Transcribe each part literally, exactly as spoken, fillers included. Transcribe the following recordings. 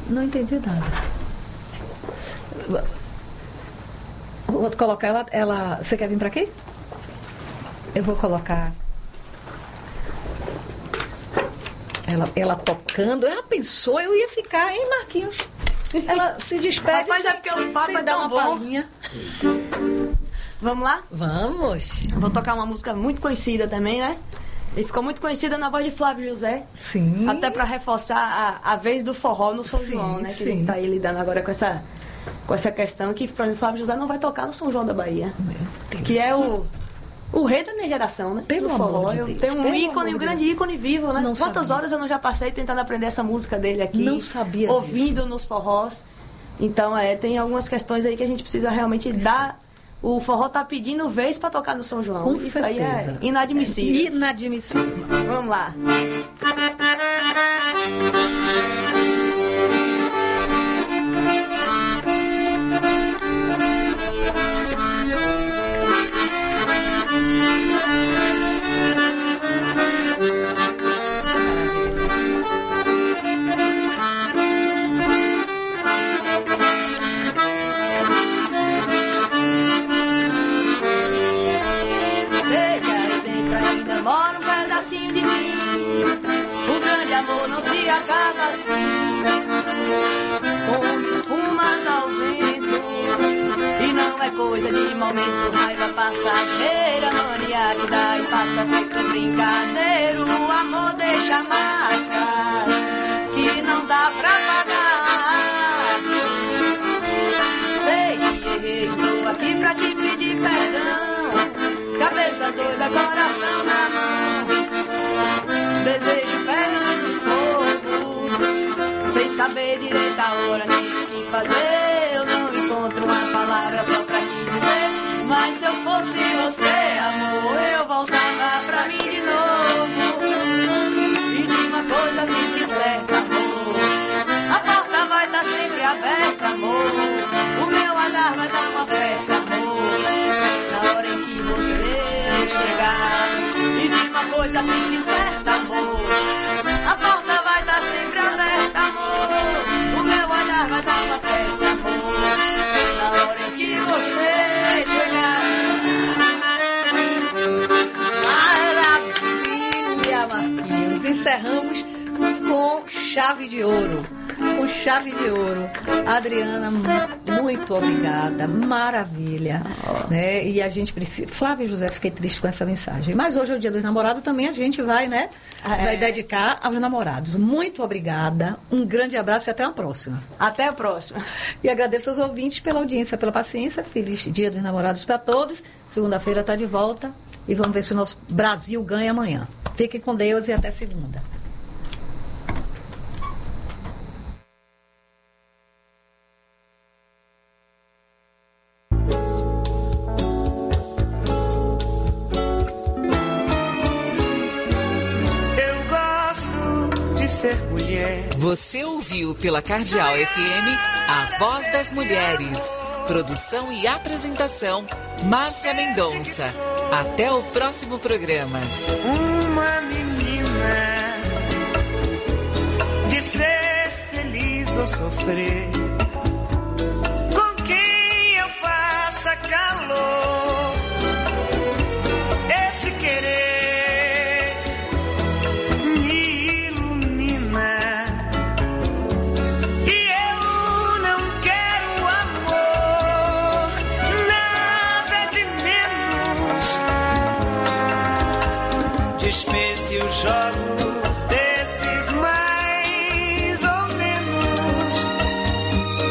Não entendi nada. Vou colocar ela, ela... Você quer vir para aqui? Eu vou colocar... Ela, ela tocando. Ela pensou, eu ia ficar, hein, Marquinhos? Ela se despede. Rapaz, sem, é porque o papo é dar uma tão bom. palhinha. Vamos lá? Vamos. Vou tocar uma música muito conhecida também, né? E ficou muito conhecida na voz de Flávio José. Sim. Até para reforçar a, a vez do forró no São Sim, João, né? sim. Que a gente está aí lidando agora com essa, com essa questão que, por exemplo, Flávio José não vai tocar no São João da Bahia. Que é o, o rei da minha geração, né? Pelo do forró. amor de Eu Deus, tenho um pelo ícone, amor um de grande Deus. ícone vivo, né? Não Quantas sabia. horas eu não já passei tentando aprender essa música dele aqui. Não sabia Ouvindo disso. nos forrós. Então, é, tem algumas questões aí que a gente precisa realmente dar... O forró tá pedindo vez para tocar no São João. Com Isso certeza. aí é inadmissível. É inadmissível. Vamos lá. Mora um pedacinho de mim. O grande amor não se acaba assim, como espumas ao vento. E não é coisa de momento, raiva passageira, mania que dá e passa feito brincadeiro. O amor deixa marcas que não dá pra pagar. Sei que errei, estou aqui pra te pedir perdão. Cabeça doida, coração na mão, desejo pegando fogo, sem saber direito a hora nem o que fazer. Eu não encontro uma palavra só pra te dizer, mas se eu fosse você, amor, eu voltava pra mim de novo. E de uma coisa fique certa, amor, a porta vai estar sempre aberta, amor. O meu olhar vai dar uma festa, amor, na hora em que você chegar. E de uma coisa fique certa, amor, a porta vai estar sempre aberta, amor. O meu olhar vai dar uma festa, amor, na hora em que você chegar. Maravilha, Marquinhos. Encerramos com chave de ouro. Com chave de ouro. Adriana, muito obrigada. Maravilha. Oh. Né? E a gente precisa... Flávio José, fiquei triste com essa mensagem. Mas hoje é o dia dos namorados, também a gente vai, né? É. Vai dedicar aos namorados. Muito obrigada. Um grande abraço e até a próxima. Até a próxima. E agradeço aos ouvintes pela audiência, pela paciência. Feliz dia dos namorados para todos. Segunda-feira está de volta. E vamos ver se o nosso Brasil ganha amanhã. Fiquem com Deus e até segunda. Ser mulher. Você ouviu pela Cardeal F M A Voz das Mulheres. Produção e apresentação Márcia Mendonça. Até o próximo programa. Uma menina de ser feliz ou sofrer, com quem eu faça calor, esse querer dispense os jogos desses mais ou menos.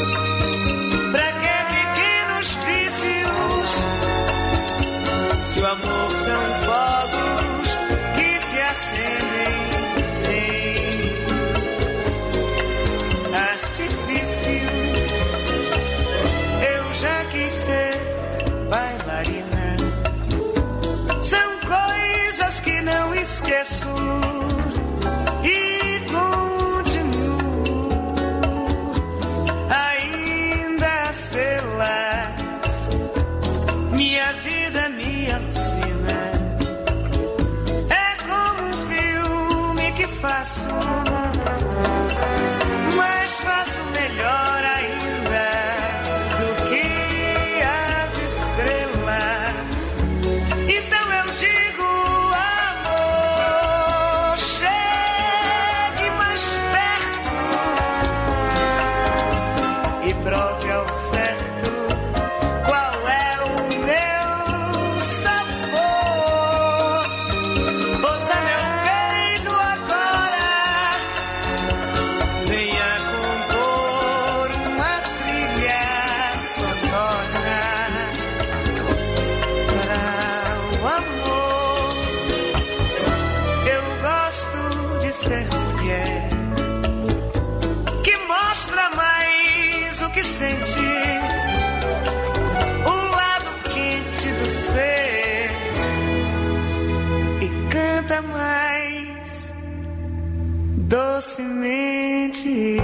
sentir o lado quente do ser e canta mais docemente.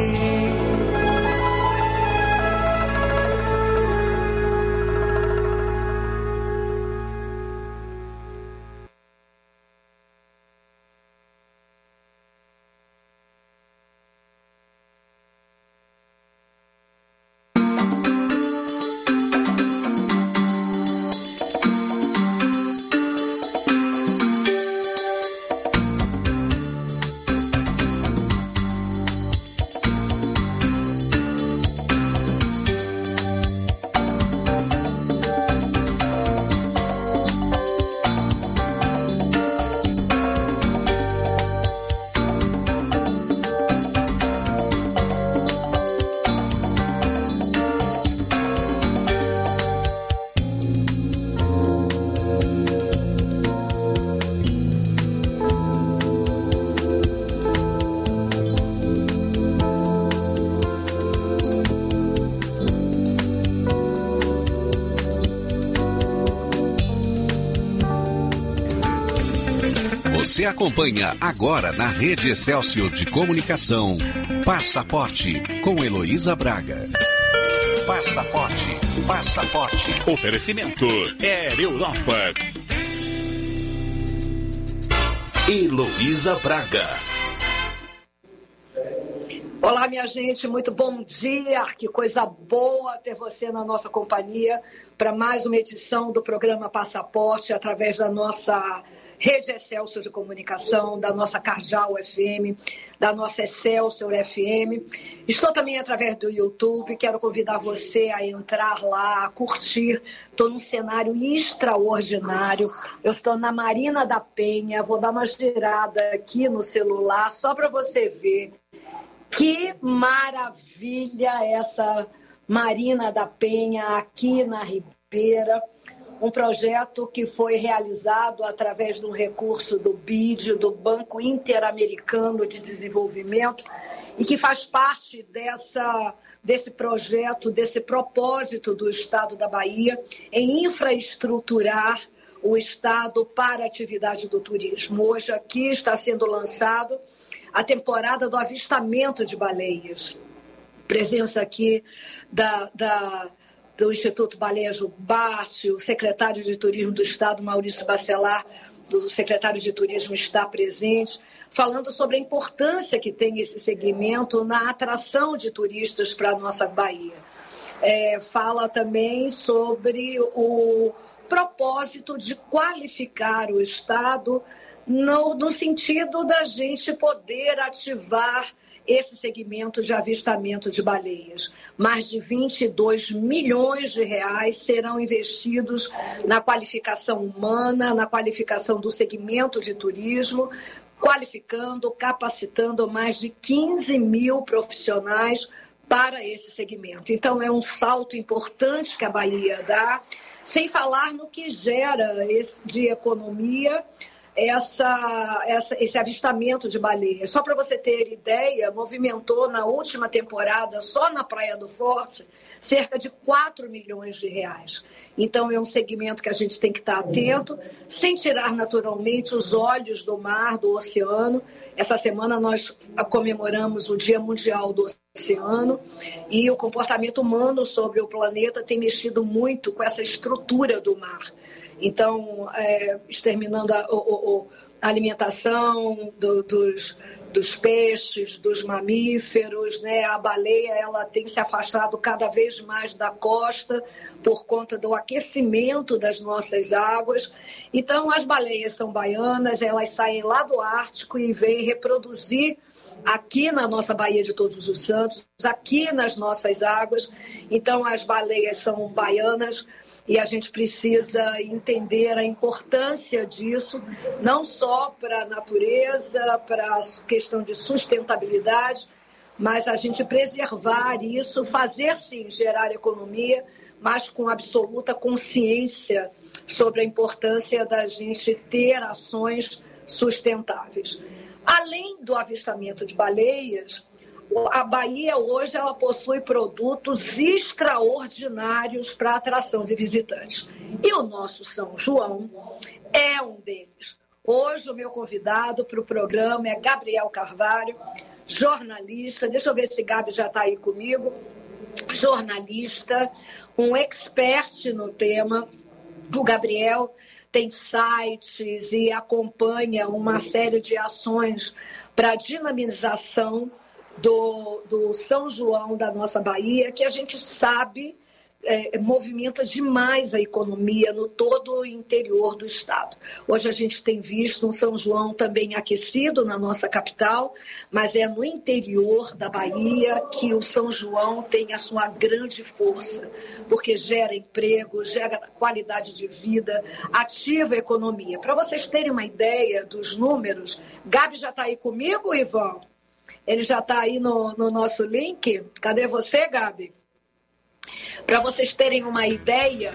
Você acompanha agora na Rede Excelsior de Comunicação, Passaporte, com Heloísa Braga. Passaporte, Passaporte. Oferecimento Air Europa. Heloísa Braga. Olá, minha gente, muito bom dia. Que coisa boa ter você na nossa companhia para mais uma edição do programa Passaporte, através da nossa Rede Excelsior de Comunicação, da nossa Cardial F M, da nossa Excelsior F M. Estou também através do YouTube, quero convidar você a entrar lá, a curtir. Estou num cenário extraordinário. Eu estou na Marina da Penha, vou dar uma girada aqui no celular, só para você ver que maravilha essa Marina da Penha aqui na Ribeira. Um projeto que foi realizado através de um recurso do B I D, do Banco Interamericano de Desenvolvimento, e que faz parte dessa, desse projeto, desse propósito do Estado da Bahia em infraestruturar o Estado para a atividade do turismo. Hoje aqui está sendo lançado a temporada do avistamento de baleias. Presença aqui da... da do Instituto Baleia Jubarte, o secretário de Turismo do Estado, Maurício Bacelar, do secretário de Turismo, está presente, falando sobre a importância que tem esse segmento na atração de turistas para a nossa Bahia. É, fala também sobre o propósito de qualificar o Estado no, no sentido da gente poder ativar esse segmento de avistamento de baleias. Mais de vinte e dois milhões de reais serão investidos na qualificação humana, na qualificação do segmento de turismo, qualificando, capacitando mais de quinze mil profissionais para esse segmento. Então, é um salto importante que a Bahia dá, sem falar no que gera esse, de economia, Essa, essa, esse avistamento de baleias. Só para você ter ideia, movimentou na última temporada, só na Praia do Forte, cerca de quatro milhões de reais. Então, é um segmento que a gente tem que estar atento, sem tirar naturalmente os olhos do mar, do oceano. Essa semana nós comemoramos o Dia Mundial do Oceano e o comportamento humano sobre o planeta tem mexido muito com essa estrutura do mar. Então, é, exterminando a, a, a alimentação do, dos, dos peixes, dos mamíferos, né? A baleia ela tem se afastado cada vez mais da costa por conta do aquecimento das nossas águas. Então, as baleias são baianas, elas saem lá do Ártico e vêm reproduzir aqui na nossa Baía de Todos os Santos, aqui nas nossas águas. Então, as baleias são baianas, e a gente precisa entender a importância disso, não só para a natureza, para a questão de sustentabilidade, mas a gente preservar isso, fazer sim gerar economia, mas com absoluta consciência sobre a importância da gente ter ações sustentáveis. Além do avistamento de baleias, A Bahia hoje ela possui produtos extraordinários para a atração de visitantes. E o nosso São João é um deles. Hoje o meu convidado para o programa é Gabriel Carvalho, jornalista. Deixa eu ver se Gabi já está aí comigo. Jornalista, um expert no tema. O Gabriel tem sites e acompanha uma série de ações para dinamização do, do São João da nossa Bahia, que a gente sabe é, movimenta demais a economia no todo o interior do estado. Hoje a gente tem visto um São João também aquecido na nossa capital, mas é no interior da Bahia que o São João tem a sua grande força, porque gera emprego, gera qualidade de vida, ativa a economia. Para vocês terem uma ideia dos números, Gabi já está aí comigo, Ivan? Ele já está aí no, no nosso link. Cadê você, Gabi? Para vocês terem uma ideia,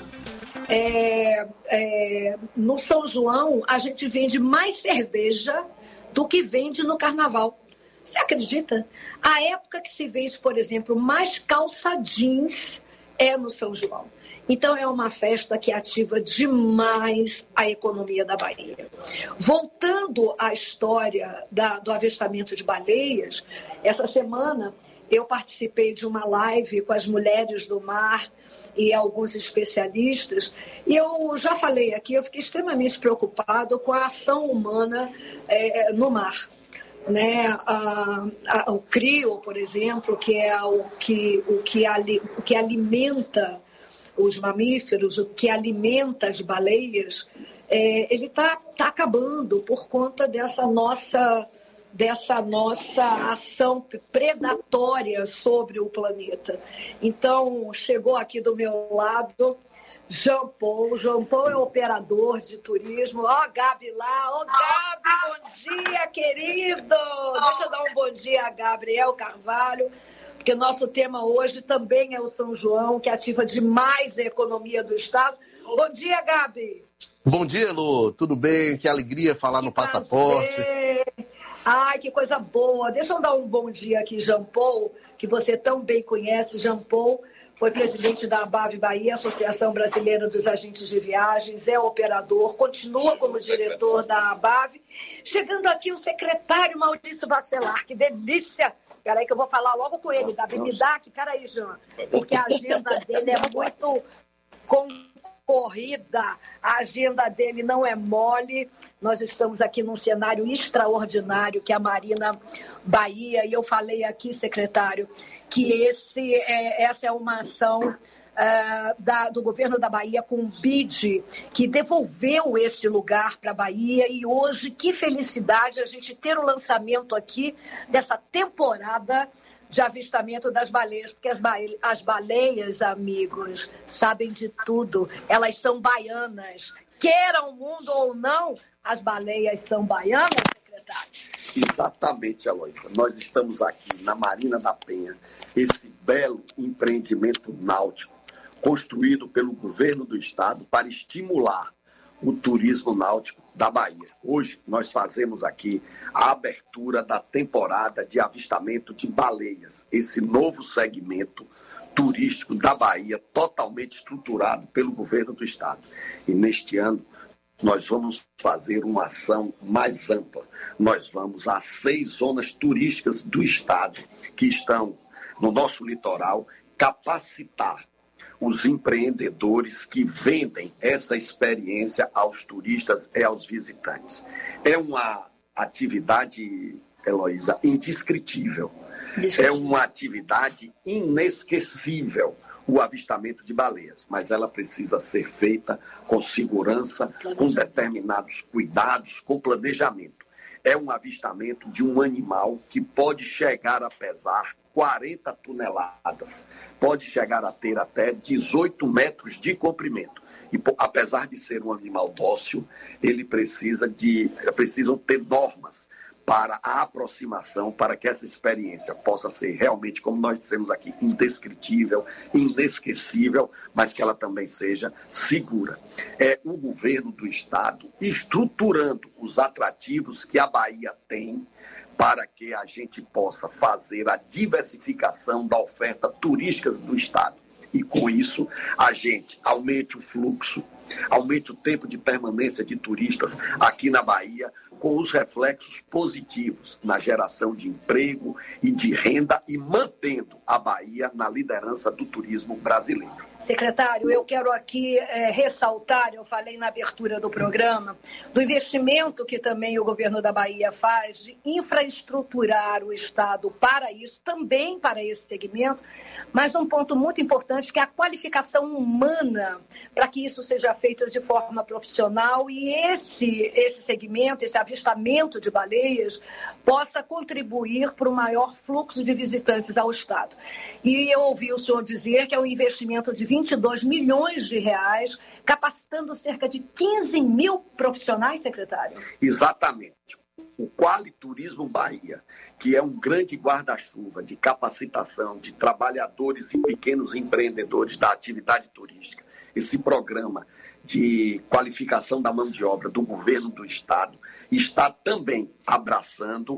é, é, no São João a gente vende mais cerveja do que vende no Carnaval. Você acredita? A época que se vende, por exemplo, mais calça jeans é no São João. Então, é uma festa que ativa demais a economia da Bahia. Voltando à história da, do avistamento de baleias, essa semana eu participei de uma live com as mulheres do mar e alguns especialistas, e eu já falei aqui, eu fiquei extremamente preocupado com a ação humana é, no mar. Né, a, a, o CRIO, por exemplo, que é o que, o que, ali, o que alimenta os mamíferos, o que alimenta as baleias, é, ele está tá acabando por conta dessa nossa, dessa nossa ação predatória sobre o planeta. Então, chegou aqui do meu lado Jean Paul. Jean Paul é operador de turismo. Ó, oh, Gabi lá. Ó, oh, Gabi, bom dia, querido. Deixa eu dar um bom dia a Gabriel Carvalho, porque nosso tema hoje também é o São João, que ativa demais a economia do estado. Bom dia, Gabi. Bom dia, Lu. Tudo bem? Que alegria falar que no prazer. Passaporte. Ai, que coisa boa. Deixa eu dar um bom dia aqui, Jean Paul, que você tão bem conhece. Jean Paul foi presidente da ABAV Bahia, Associação Brasileira dos Agentes de Viagens, é operador, continua como diretor da ABAV. Chegando aqui o secretário Maurício Bacelar, que delícia! Peraí que eu vou falar logo com ele, Gabi, me dá aqui, peraí, Jean, porque a agenda dele é muito concorrida, a agenda dele não é mole. Nós estamos aqui num cenário extraordinário, que é a Marina Bahia, e eu falei aqui, secretário, que esse é, essa é uma ação uh, da, do governo da Bahia com o B I D, que devolveu esse lugar para a Bahia, e hoje, que felicidade a gente ter o lançamento aqui dessa temporada de avistamento das baleias, porque as, ba... as baleias, amigos, sabem de tudo, elas são baianas. Queiram o mundo ou não, as baleias são baianas, secretário? Exatamente, Heloísa. Nós estamos aqui na Marina da Penha, esse belo empreendimento náutico construído pelo governo do estado para estimular o turismo náutico da Bahia. Hoje nós fazemos aqui a abertura da temporada de avistamento de baleias, esse novo segmento turístico da Bahia, totalmente estruturado pelo governo do estado. E neste ano nós vamos fazer uma ação mais ampla. Nós vamos às seis zonas turísticas do estado que estão no nosso litoral capacitar os empreendedores que vendem essa experiência aos turistas e aos visitantes. É uma atividade, Heloísa, indescritível. É uma atividade inesquecível, o avistamento de baleias, mas ela precisa ser feita com segurança, com determinados cuidados, com planejamento. É um avistamento de um animal que pode chegar a pesar quarenta toneladas, pode chegar a ter até dezoito metros de comprimento. E apesar de ser um animal dócil, ele precisa de, precisam ter normas para a aproximação, para que essa experiência possa ser realmente, como nós dissemos aqui, indescritível, inesquecível, mas que ela também seja segura. É o governo do estado estruturando os atrativos que a Bahia tem para que a gente possa fazer a diversificação da oferta turística do Estado. E com isso, a gente aumente o fluxo, aumente o tempo de permanência de turistas aqui na Bahia, com os reflexos positivos na geração de emprego e de renda e mantendo a Bahia na liderança do turismo brasileiro. Secretário, eu quero aqui é, ressaltar, eu falei na abertura do programa, do investimento que também o governo da Bahia faz de infraestruturar o Estado para isso, também para esse segmento, mas um ponto muito importante que é a qualificação humana para que isso seja feito de forma profissional e esse, esse segmento, esse avistamento de baleias possa contribuir para o maior fluxo de visitantes ao Estado. E eu ouvi o senhor dizer que é um investimento de vinte e dois milhões de reais, capacitando cerca de quinze mil profissionais, secretário? Exatamente. O Qualiturismo Bahia, que é um grande guarda-chuva de capacitação de trabalhadores e pequenos empreendedores da atividade turística, esse programa de qualificação da mão de obra do governo do Estado, está também abraçando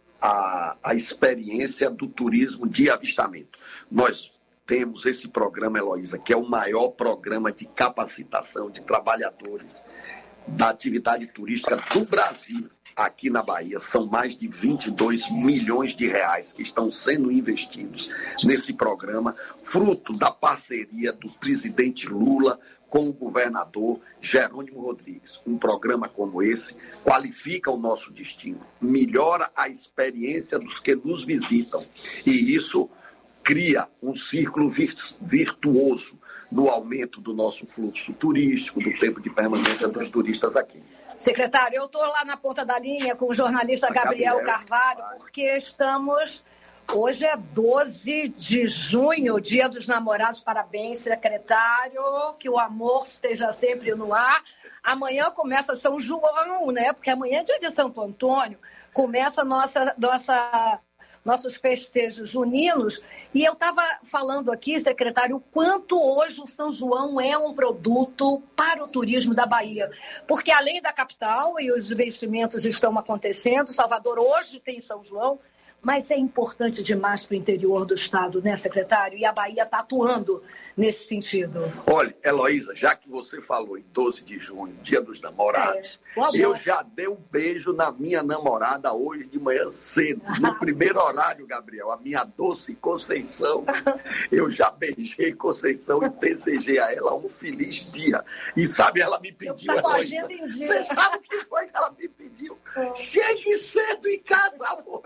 a, a experiência do turismo de avistamento. Nós temos esse programa, Heloísa, que é o maior programa de capacitação de trabalhadores da atividade turística do Brasil. Aqui na Bahia, são mais de vinte e dois milhões de reais que estão sendo investidos nesse programa, fruto da parceria do presidente Lula com o governador Jerônimo Rodrigues. Um programa como esse qualifica o nosso destino, melhora a experiência dos que nos visitam e isso cria um círculo virtuoso no aumento do nosso fluxo turístico, do tempo de permanência dos turistas aqui. Secretário, eu estou lá na ponta da linha com o jornalista Gabriel, Gabriel Carvalho, porque estamos... Hoje é doze de junho, Dia dos Namorados. Parabéns, secretário, que o amor esteja sempre no ar. Amanhã começa São João, né? Porque amanhã é dia de Santo Antônio. Começa nossa, nossa, nossos festejos juninos. E eu estava falando aqui, secretário, o quanto hoje o São João é um produto para o turismo da Bahia. Porque além da capital, e os investimentos estão acontecendo, Salvador hoje tem São João, mas é importante demais para o interior do Estado, né, secretário? E a Bahia está atuando nesse sentido. Olha, Heloísa, já que você falou em doze de junho, Dia dos Namorados, é, eu já dei um beijo na minha namorada hoje de manhã cedo, no primeiro horário, Gabriel, a minha doce Conceição. Eu já beijei Conceição e desejei a ela um feliz dia. E sabe, ela me pediu, Heloísa, você sabe o que foi que ela me pediu? É. Chegue cedo em casa, amor.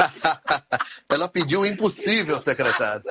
Ela pediu o impossível, secretário.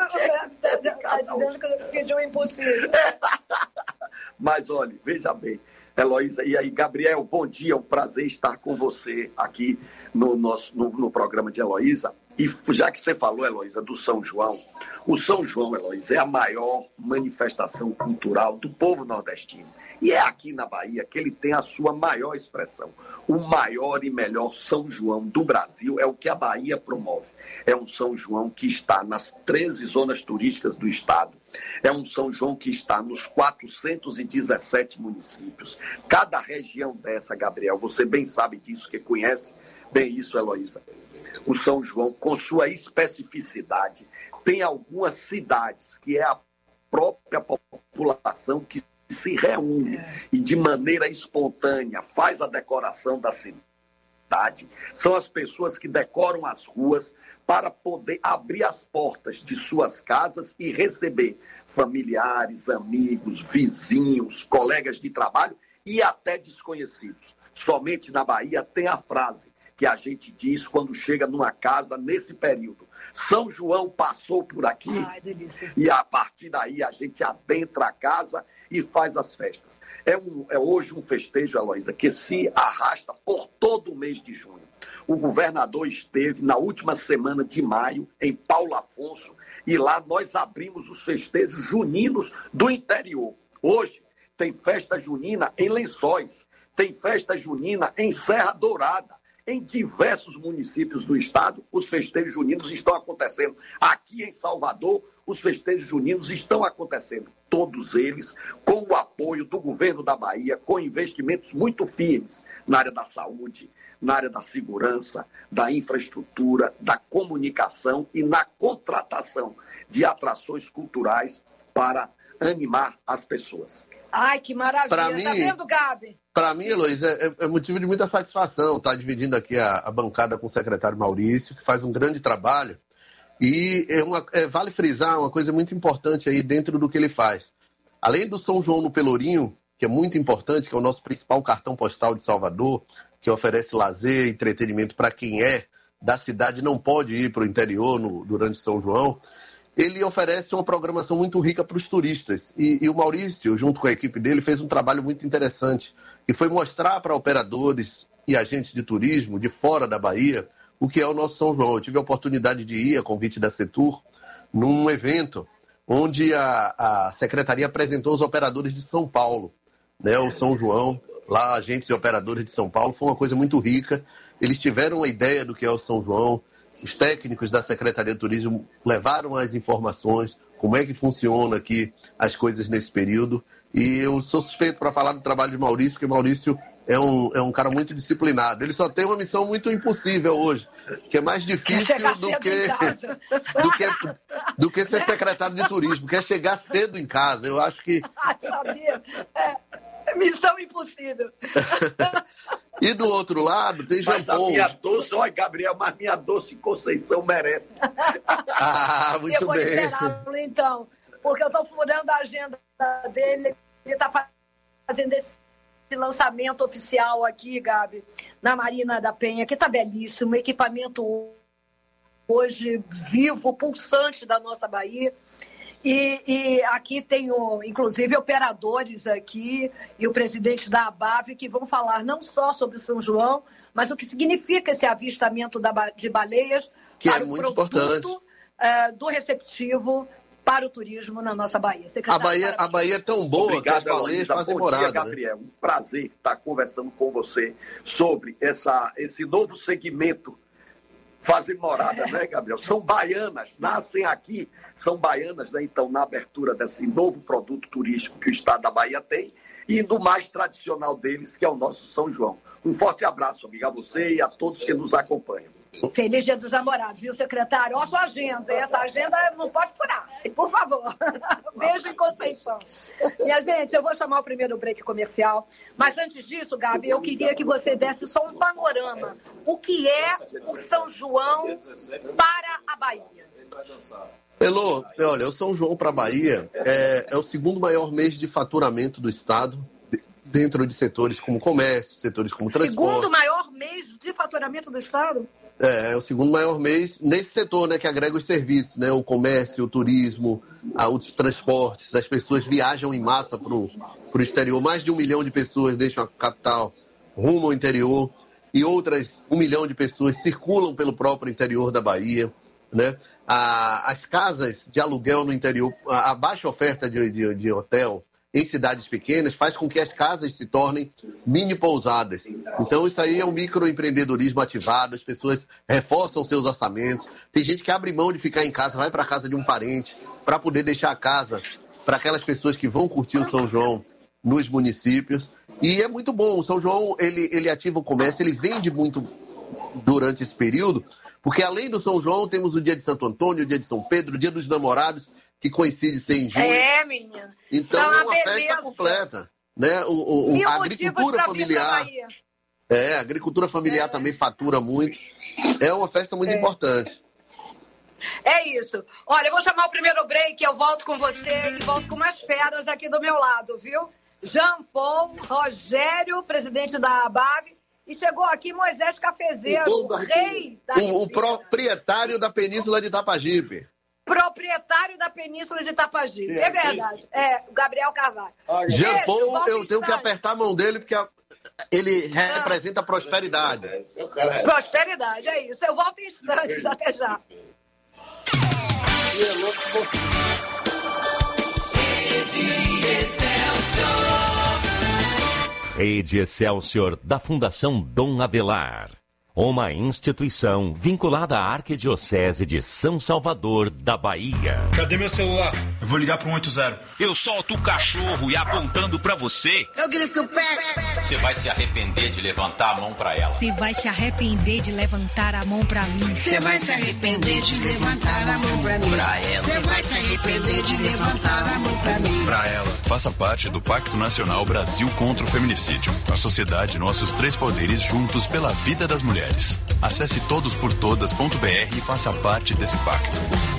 Pediu o impossível. Mas, olha, veja bem, Heloísa, e aí, Gabriel, bom dia, é um prazer estar com você aqui no, nosso, no, no programa de Heloísa. E já que você falou, Heloísa, do São João, o São João, Heloísa, é a maior manifestação cultural do povo nordestino. E é aqui na Bahia que ele tem a sua maior expressão. O maior e melhor São João do Brasil é o que a Bahia promove. É um São João que está nas treze zonas turísticas do estado. É um São João que está nos quatrocentos e dezessete municípios. Cada região dessa, Gabriel, você bem sabe disso, que conhece bem isso, Heloísa. O São João, com sua especificidade, tem algumas cidades que é a própria população que se reúne é. e de maneira espontânea faz a decoração da cidade. São as pessoas que decoram as ruas para poder abrir as portas de suas casas e receber familiares, amigos, vizinhos, colegas de trabalho e até desconhecidos. Somente na Bahia tem a frase que a gente diz quando chega numa casa nesse período. São João passou por aqui. Ai, delícia. E a partir daí a gente adentra a casa e faz as festas. É, um, é hoje um festejo, Heloísa, que se arrasta por todo o mês de junho. O governador esteve na última semana de maio em Paulo Afonso e lá nós abrimos os festejos juninos do interior. Hoje tem festa junina em Lençóis, tem festa junina em Serra Dourada, em diversos municípios do estado, os festejos juninos estão acontecendo. Aqui em Salvador, os festejos juninos estão acontecendo. Todos eles com o apoio do governo da Bahia, com investimentos muito firmes na área da saúde, na área da segurança, da infraestrutura, da comunicação e na contratação de atrações culturais para animar as pessoas. Ai, que maravilha. Pra mim, tá vendo, Gabi? Para mim, Heloísa, é, é motivo de muita satisfação estar dividindo aqui a, a bancada com o secretário Maurício, que faz um grande trabalho. E é uma, é, vale frisar uma coisa muito importante aí dentro do que ele faz. Além do São João no Pelourinho, que é muito importante, que é o nosso principal cartão postal de Salvador, que oferece lazer e entretenimento para quem é da cidade, não pode ir para o interior no, durante São João, ele oferece uma programação muito rica para os turistas. E, e o Maurício, junto com a equipe dele, fez um trabalho muito interessante, que foi mostrar para operadores e agentes de turismo de fora da Bahia o que é o nosso São João. Eu tive a oportunidade de ir, a convite da Setur, num evento onde a, a secretaria apresentou os operadores de São Paulo, né, o São João, lá agentes e operadores de São Paulo. Foi uma coisa muito rica. Eles tiveram uma ideia do que é o São João. Os técnicos da Secretaria de Turismo levaram as informações, como é que funciona aqui as coisas nesse período. E eu sou suspeito para falar do trabalho de Maurício, porque Maurício é um, é um cara muito disciplinado. Ele só tem uma missão muito impossível hoje, que é mais difícil do que, do, que, do que ser secretário de turismo, que é chegar cedo em casa. Eu acho que... Ah, sabia? É, missão impossível. E do outro lado tem Jean Mas Paul. a minha doce, olha, Gabriel, mas minha doce Conceição merece. Ah, muito eu vou bem. liberá-lo, então, porque eu estou furando a agenda dele. Ele está fazendo esse lançamento oficial aqui, Gabi, na Marina da Penha, que está belíssimo, equipamento hoje vivo, pulsante da nossa Bahia. E, e aqui tenho, inclusive, operadores aqui e o presidente da ABAV que vão falar não só sobre São João, mas o que significa esse avistamento da, de baleias que para é o muito produto importante. Uh, do receptivo para o turismo na nossa Bahia. A Bahia, a Bahia é tão boa. Obrigado, que as baleias Heloísa. fazem Bom morada. dia, Gabriel. Né? Um prazer estar conversando com você sobre essa, esse novo segmento Fazem morada, né, Gabriel? São baianas, nascem aqui, são baianas, né? Então, na abertura desse novo produto turístico que o estado da Bahia tem e do mais tradicional deles, que é o nosso São João. Um forte abraço, amiga, a você e a todos que nos acompanham. Feliz Dia dos Namorados, viu, secretário? Olha a sua agenda, essa agenda não pode furar, por favor. Beijo em Conceição. Minha gente, eu vou chamar o primeiro break comercial, mas antes disso, Gabi, eu queria que você desse só um panorama. O que é o São João para a Bahia? Elô, olha, o São João para a Bahia é, é o segundo maior mês de faturamento do estado, dentro de setores como comércio, setores como transporte. Segundo maior mês de faturamento do estado? É, é o segundo maior mês nesse setor, né, que agrega os serviços, né, o comércio, o turismo, a, os transportes. As pessoas viajam em massa para o exterior. Mais de um milhão de pessoas deixam a capital rumo ao interior e outras um milhão de pessoas circulam pelo próprio interior da Bahia, né? A, as casas de aluguel no interior, a, a baixa oferta de, de, de hotel em cidades pequenas faz com que as casas se tornem mini pousadas. Então isso aí é um microempreendedorismo ativado, as pessoas reforçam seus orçamentos. Tem gente que abre mão de ficar em casa, vai para a casa de um parente para poder deixar a casa para aquelas pessoas que vão curtir o São João nos municípios. E é muito bom, o São João ele, ele ativa o comércio, ele vende muito durante esse período, porque além do São João temos o dia de Santo Antônio, o dia de São Pedro, o dia dos namorados, que coincide ser em junho. É, menina. Então tá é uma beleza. festa completa, né? O, o, a agricultura familiar, é, a agricultura familiar é. também fatura muito. É uma festa muito é. importante. É isso. Olha, eu vou chamar o primeiro break, eu volto com você e volto com mais feras aqui do meu lado, viu? Jean Paul, Rogério, presidente da ABAV, e chegou aqui Moisés Cafezeiro, o rei da o, o proprietário da Península de Itapajipe. Proprietário da Península de Itapajipe. É, é verdade. É, o Gabriel Carvalho. Jean Paul, eu tenho que apertar a mão dele, porque ele representa a prosperidade. Prosperidade, é isso. Eu volto em instantes, até já. Rede Excelsior da Fundação Dom Avelar. uma instituição vinculada à Arquidiocese de São Salvador da Bahia. Cadê meu celular? Eu vou ligar para um oito zero. Eu solto o cachorro e apontando para você. Eu grito pé. Você vai se arrepender de levantar a mão para ela. Você vai se arrepender de levantar a mão para mim. Você vai se arrepender de levantar a mão para mim. Pra ela. Você vai se arrepender de levantar a mão para mim. Pra ela. Faça parte do Pacto Nacional Brasil contra o Feminicídio. A sociedade, nossos três poderes juntos pela vida das mulheres. Acesse todos por todas ponto b r e faça parte desse pacto.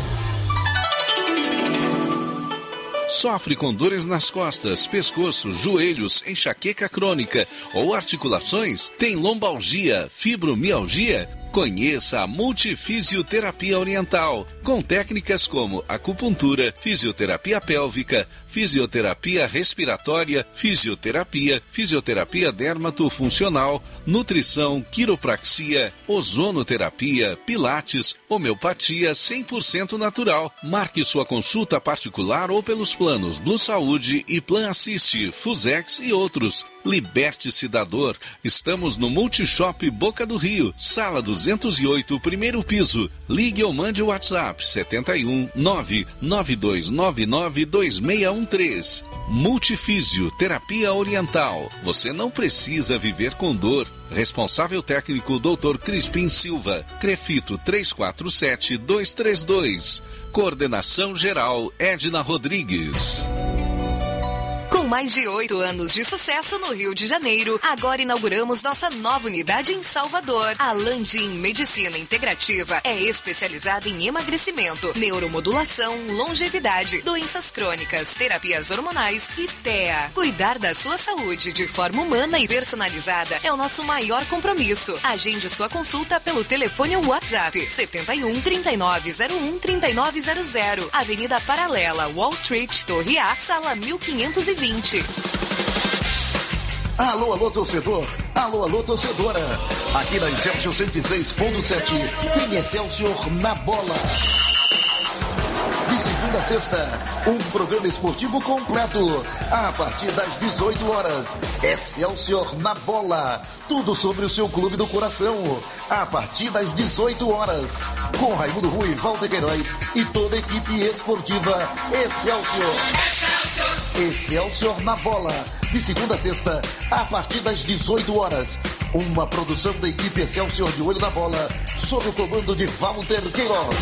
Sofre com dores nas costas, pescoço, joelhos, enxaqueca crônica ou articulações? Tem lombalgia, fibromialgia? Conheça a Multifisioterapia Oriental, com técnicas como acupuntura, fisioterapia pélvica, fisioterapia respiratória, fisioterapia, fisioterapia dermatofuncional, nutrição, quiropraxia, ozonoterapia, pilates, homeopatia cem por cento natural. Marque sua consulta particular ou pelos planos Blue Saúde e Plan Assist, Fusex e outros. Liberte-se da dor. Estamos no Multishop Boca do Rio, sala duzentos e oito, primeiro piso. Ligue ou mande o WhatsApp setenta e um, nove nove dois nove nove dois seis um três. Multifísio Terapia Oriental. Você não precisa viver com dor. Responsável técnico doutor Crispim Silva. Crefito três quatro sete dois três dois. Coordenação geral Edna Rodrigues. Com mais de oito anos de sucesso no Rio de Janeiro, agora inauguramos nossa nova unidade em Salvador. A Landim Medicina Integrativa é especializada em emagrecimento, neuromodulação, longevidade, doenças crônicas, terapias hormonais e T E A. Cuidar da sua saúde de forma humana e personalizada é o nosso maior compromisso. Agende sua consulta pelo telefone ou WhatsApp setenta e um, trinta e nove zero um, trinta e nove zero zero. Avenida Paralela, Wall Street, Torre A, sala mil quinhentos e vinte. Alô, alô, torcedor. Alô, alô, torcedora. Aqui na Excelsior cento e seis ponto sete, tem Excelsior na bola. De segunda a sexta, um programa esportivo completo. A partir das dezoito horas, Excelsior na bola. Tudo sobre o seu clube do coração. A partir das dezoito horas, com Raimundo Rui, Walter Queiroz e toda a equipe esportiva Excelsior. Excelsior! Excelsior na bola. De segunda a sexta, a partir das dezoito horas. Uma produção da equipe Excelsior de Olho na Bola, sob o comando de Walter Queiroz.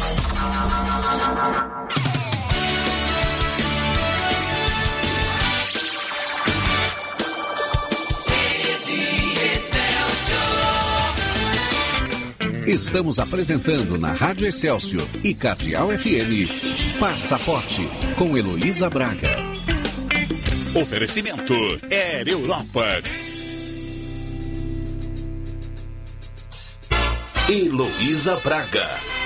Estamos apresentando na Rádio Excelsior e Cardeal F M, Passaporte, com Heloísa Braga. Oferecimento Air Europa. Heloísa Braga.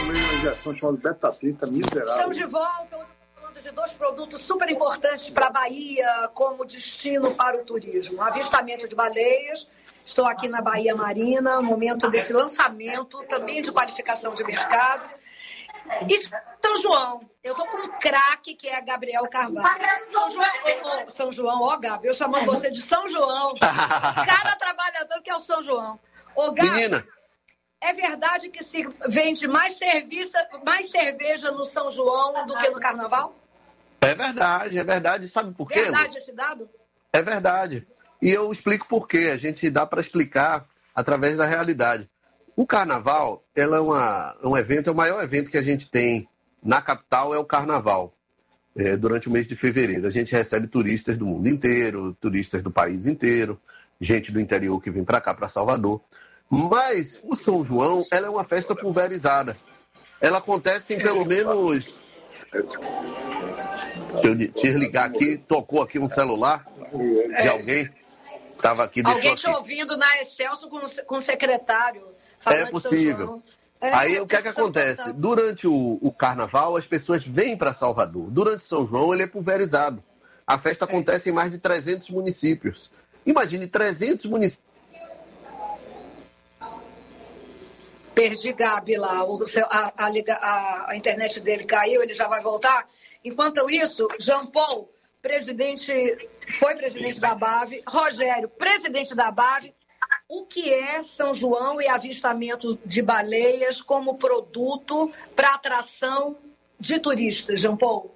Estamos de volta, hoje falando de dois produtos super importantes para a Bahia como destino para o turismo. Avistamento de baleias. Estou aqui na Bahia Marina, no momento desse lançamento, também de qualificação de mercado. E São João, eu estou com um craque que é Gabriel Carvalho. São João, oh, São João, ó, Gabi, eu chamando você de São João. Cara trabalhador que é o São João. Ô, Gabi, menina, é verdade que se vende mais, serviço, mais cerveja no São João do que no Carnaval? É verdade, é verdade. Sabe por quê? Verdade esse dado? É verdade. E eu explico por quê. A gente dá para explicar através da realidade. O Carnaval, ela é uma, um evento, é o maior evento que a gente tem na capital, é o Carnaval. É, durante o mês de fevereiro. A gente recebe turistas do mundo inteiro, turistas do país inteiro, gente do interior que vem para cá, para Salvador. Mas o São João, ela é uma festa pulverizada. Ela acontece em pelo menos... Deixa eu desligar aqui, tocou aqui um celular de alguém. Tava aqui, alguém te aqui. ouvindo na Excelsior com, com o secretário. É possível. É, Aí o que é que acontece? Durante o, o Carnaval, as pessoas vêm para Salvador. Durante São João, ele é pulverizado. A festa acontece em mais de trezentos municípios. Imagine trezentos municípios. Perdi Gabi lá, o seu, a, a, a, a internet dele caiu, ele já vai voltar. Enquanto isso, Jean Paul, presidente, foi presidente da B A V, Rogério, presidente da B A V, o que é São João e avistamento de baleias como produto para atração de turistas, Jean Paul?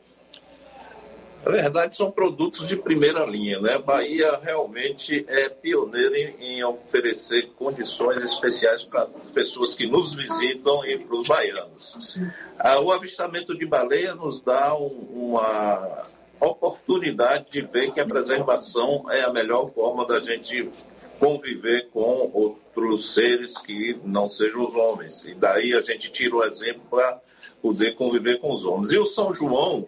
Na verdade, são produtos de primeira linha, né? A Bahia realmente é pioneira em, em oferecer condições especiais para as pessoas que nos visitam e para os baianos. Ah, o avistamento de baleia nos dá um, uma oportunidade de ver que a preservação é a melhor forma da gente conviver com outros seres que não sejam os homens. E daí a gente tira o exemplo para poder conviver com os homens. E o São João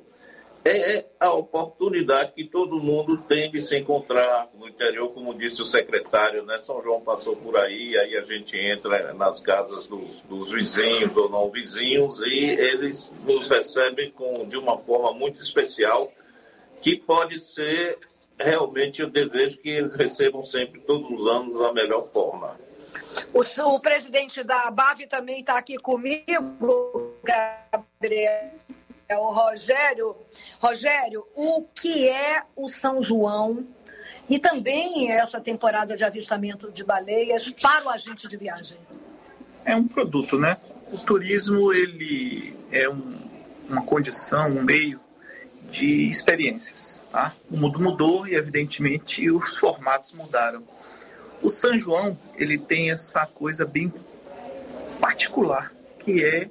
é a oportunidade que todo mundo tem de se encontrar no interior, como disse o secretário, né? São João passou por aí, aí a gente entra nas casas dos, dos vizinhos ou não vizinhos e eles nos recebem com, de uma forma muito especial, que pode ser realmente o desejo que eles recebam sempre, todos os anos, da melhor forma. O, o presidente da ABAV também está aqui comigo, Gabriel. É o Rogério. Rogério, o que é o São João e também essa temporada de avistamento de baleias para o agente de viagem? É um produto, né? O turismo, ele é um, uma condição, um meio de experiências, tá? O mundo mudou e, evidentemente, os formatos mudaram. O São João, ele tem essa coisa bem particular, que é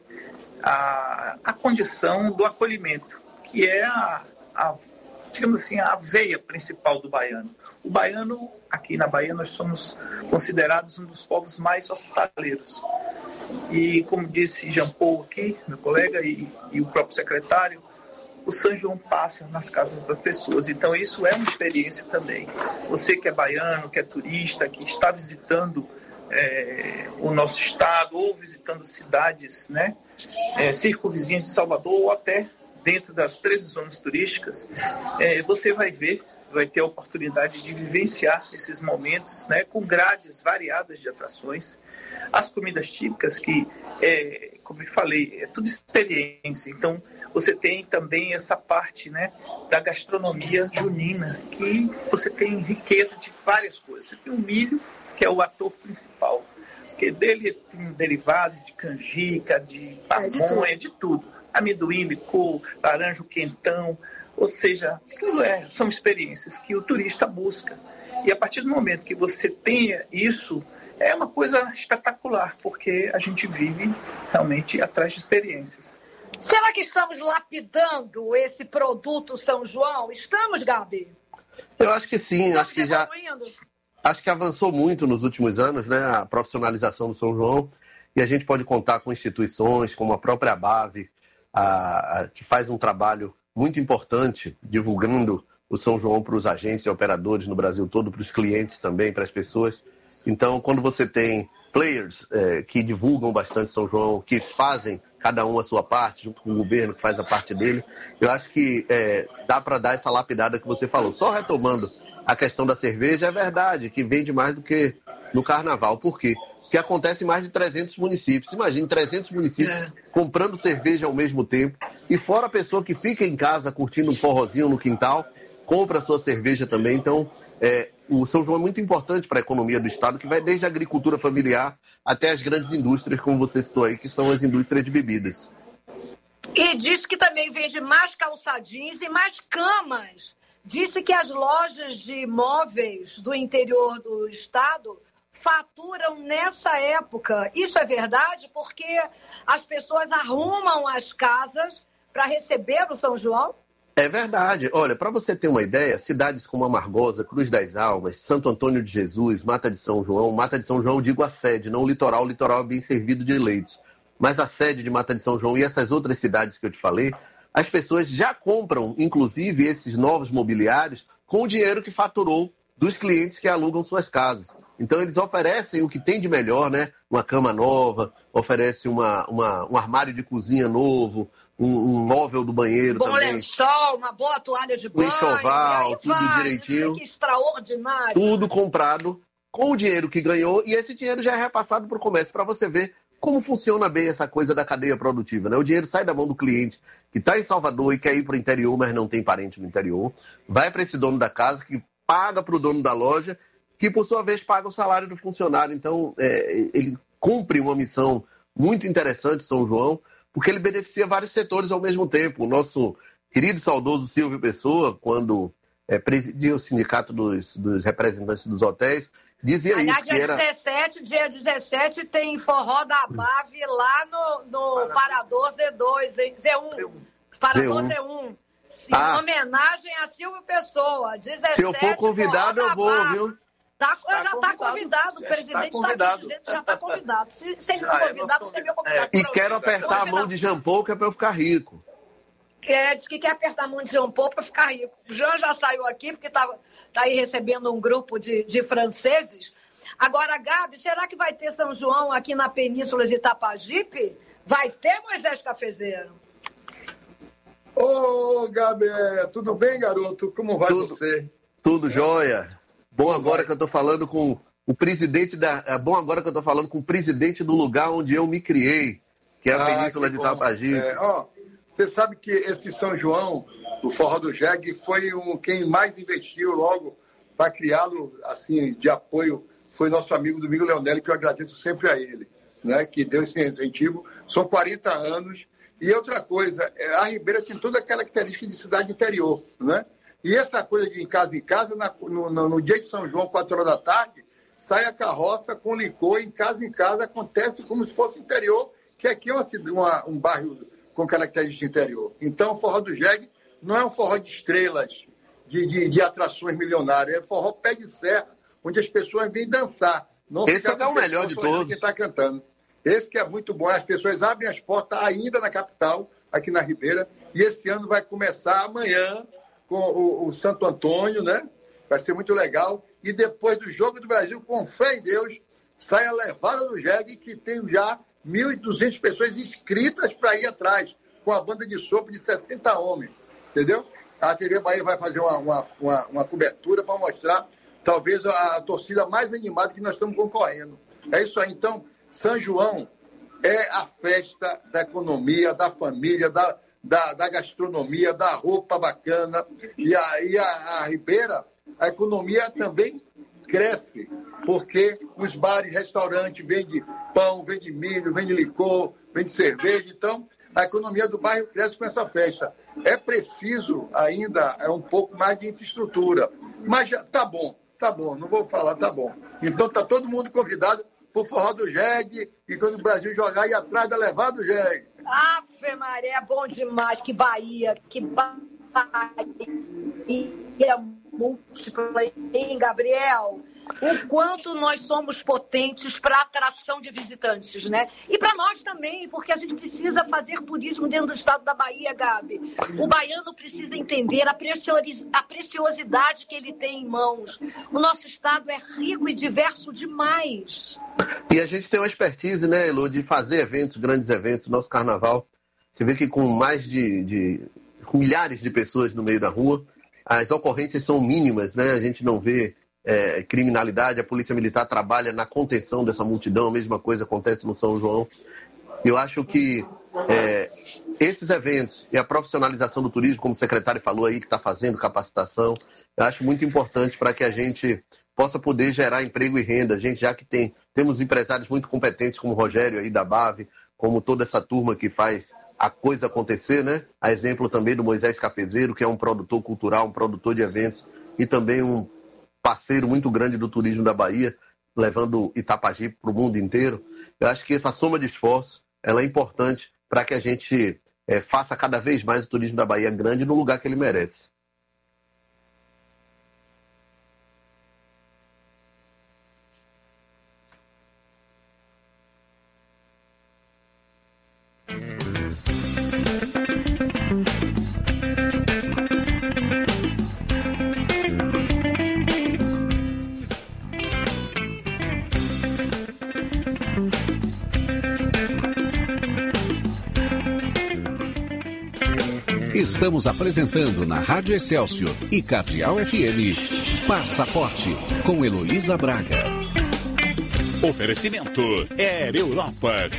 A, a condição do acolhimento, que é a, a, digamos assim, a veia principal do baiano. O baiano, aqui na Bahia, nós somos considerados um dos povos mais hospitaleiros. E, como disse Jean Paul aqui, meu colega, e, e o próprio secretário, o São João passa nas casas das pessoas. Então, isso é uma experiência também. Você que é baiano, que é turista, que está visitando é, o nosso estado ou visitando cidades, né? É, circunvizinhas de Salvador ou até dentro das treze zonas turísticas, é, você vai ver, vai ter a oportunidade de vivenciar esses momentos, né, com grades variadas de atrações, as comidas típicas que, é, como eu falei, é tudo experiência. Então, você tem também essa parte, né, da gastronomia junina, que você tem riqueza de várias coisas. Você tem o milho, que é o ator principal, porque dele tem derivados de canjica, de pamonha, é de, de tudo. Amendoim, licor, laranja, quentão. Ou seja, aquilo é, são experiências que o turista busca. E a partir do momento que você tenha isso, é uma coisa espetacular, porque a gente vive realmente atrás de experiências. Será que estamos lapidando esse produto São João? Estamos, Gabi? Eu acho que sim, acho que já... Acho que avançou muito nos últimos anos, né, a profissionalização do São João, e a gente pode contar com instituições como a própria ABAV, a, a, que faz um trabalho muito importante divulgando o São João para os agentes e operadores no Brasil todo, para os clientes também, para as pessoas. Então, quando você tem players é, que divulgam bastante São João, que fazem cada um a sua parte, junto com o governo que faz a parte dele, eu acho que é, dá para dar essa lapidada que você falou. Só retomando a questão da cerveja, é verdade que vende mais do que no carnaval. Por quê? Porque acontece em mais de trezentos municípios. Imagine trezentos municípios é. comprando cerveja ao mesmo tempo. E fora a pessoa que fica em casa curtindo um forrozinho no quintal, compra a sua cerveja também. Então, é, o São João é muito importante para a economia do estado, que vai desde a agricultura familiar até as grandes indústrias, como você citou aí, que são as indústrias de bebidas. E diz que também vende mais calçadinhos e mais camas. Disse que as lojas de móveis do interior do estado faturam nessa época. Isso é verdade? Porque as pessoas arrumam as casas para receber o São João? É verdade. Olha, para você ter uma ideia, cidades como Amargosa, Cruz das Almas, Santo Antônio de Jesus, Mata de São João, Mata de São João, eu digo a sede, não o litoral, o litoral é bem servido de leitos. Mas a sede de Mata de São João e essas outras cidades que eu te falei, as pessoas já compram, inclusive, esses novos mobiliários com o dinheiro que faturou dos clientes que alugam suas casas. Então, eles oferecem o que tem de melhor, né? Uma cama nova, oferece uma, uma, um armário de cozinha novo, um, um móvel do banheiro bom também. Bom lençol, uma boa toalha de banho. Um enxoval, tudo vai, direitinho. Que extraordinário. Tudo comprado com o dinheiro que ganhou e esse dinheiro já é repassado para o comércio, para você ver como funciona bem essa coisa da cadeia produtiva, né? O dinheiro sai da mão do cliente que está em Salvador e quer ir para o interior, mas não tem parente no interior. Vai para esse dono da casa que paga para o dono da loja que por sua vez paga o salário do funcionário. Então, é, ele cumpre uma missão muito interessante, São João, porque ele beneficia vários setores ao mesmo tempo. O nosso querido e saudoso Silvio Pessoa, quando é, presidia o sindicato dos, dos representantes dos hotéis, dizia Aliás, isso. Dia, era... dezessete, dia dezessete tem forró da Bave lá no, no Parador Z dois, hein? Z um. Parador Z um. Em ah. homenagem a Silvio Pessoa. dezessete, Se eu for convidado, eu vou, viu? Tá, tá já está convidado, o presidente está convidado. dizendo que já está convidado. Se, se ele não convidar, você é meu convidado. E quero apertar a mão de Jean Paul, que é para eu ficar rico. É, diz que quer apertar a mão de Jean Paul para ficar rico. O Jean já saiu aqui, porque está tá aí recebendo um grupo de, de franceses. Agora, Gabi, será que vai ter São João aqui na Península de Itapajipe? Vai ter, Moisés Cafezeiro? Ô, Gabi, tudo bem, garoto? Como vai tudo, você? Tudo jóia. Bom agora que eu estou falando com o presidente da... É bom agora que eu estou falando com o presidente do lugar onde eu me criei, que é a ah, Península de Itapajipe. É, ó, você sabe que esse São João, o Forró do Jegue, foi um, quem mais investiu logo para criá-lo, assim, de apoio, foi nosso amigo Domingo Leonelli, que eu agradeço sempre a ele, né, que deu esse incentivo. São quarenta anos. E outra coisa, a Ribeira tem toda aquela característica de cidade interior, né? E essa coisa de em casa em casa, na, no, no, no dia de São João, quatro horas da tarde, sai a carroça com licor, em casa em casa, acontece como se fosse interior, que aqui é uma, uma, um bairro com característica interior. Então, o Forró do Jegue não é um forró de estrelas, de, de, de atrações milionárias, é forró pé de serra, onde as pessoas vêm dançar. Não Esse é o melhor de todos. Quem está cantando. Esse que é muito bom, as pessoas abrem as portas ainda na capital, aqui na Ribeira, e esse ano vai começar amanhã com o, o Santo Antônio, né? Vai ser muito legal. E depois do Jogo do Brasil, com fé em Deus, sai a levada do Jegue, que tem já mil e duzentas pessoas inscritas para ir atrás, com a banda de sopro de sessenta homens, entendeu? A T V Bahia vai fazer uma, uma, uma, uma cobertura para mostrar, talvez, a, a torcida mais animada que nós estamos concorrendo. É isso aí. Então, São João é a festa da economia, da família, da, da, da gastronomia, da roupa bacana. E, a, e a, a Ribeira, a economia também cresce, porque os bares, restaurantes vendem pão, vendem milho, vendem licor, vendem cerveja. Então, a economia do bairro cresce com essa festa. É preciso ainda é um pouco mais de infraestrutura. Mas já tá bom, tá bom, não vou falar, tá bom. Então, tá todo mundo convidado pro Forró do Jegue, e quando o Brasil jogar, ir atrás da levada do Jegue. Ave Maria, é bom demais. Que Bahia, que Bahia múltipla, hein, Gabriel? O quanto nós somos potentes para atração de visitantes, né? E para nós também, porque a gente precisa fazer turismo dentro do estado da Bahia, Gabi. O baiano precisa entender a, precios... a preciosidade que ele tem em mãos. O nosso estado é rico e diverso demais. E a gente tem uma expertise, né, Elo, de fazer eventos, grandes eventos. Nosso carnaval, você vê que com mais de, de com milhares de pessoas no meio da rua, as ocorrências são mínimas, né? A gente não vê é, criminalidade, a Polícia Militar trabalha na contenção dessa multidão, a mesma coisa acontece no São João. Eu acho que é, esses eventos e a profissionalização do turismo, como o secretário falou aí, que está fazendo capacitação, eu acho muito importante para que a gente possa poder gerar emprego e renda. A gente, já que tem, temos empresários muito competentes, como o Rogério aí da Bave, como toda essa turma que faz a coisa acontecer, né? A exemplo também do Moisés Cafezeiro, que é um produtor cultural, um produtor de eventos e também um parceiro muito grande do turismo da Bahia, levando Itapajipe para o mundo inteiro. Eu acho que essa soma de esforços ela é importante para que a gente é, faça cada vez mais o turismo da Bahia grande no lugar que ele merece. Estamos apresentando na Rádio Excelsior e Cardeal F M, Passaporte, com Heloísa Braga. Oferecimento Air Europa.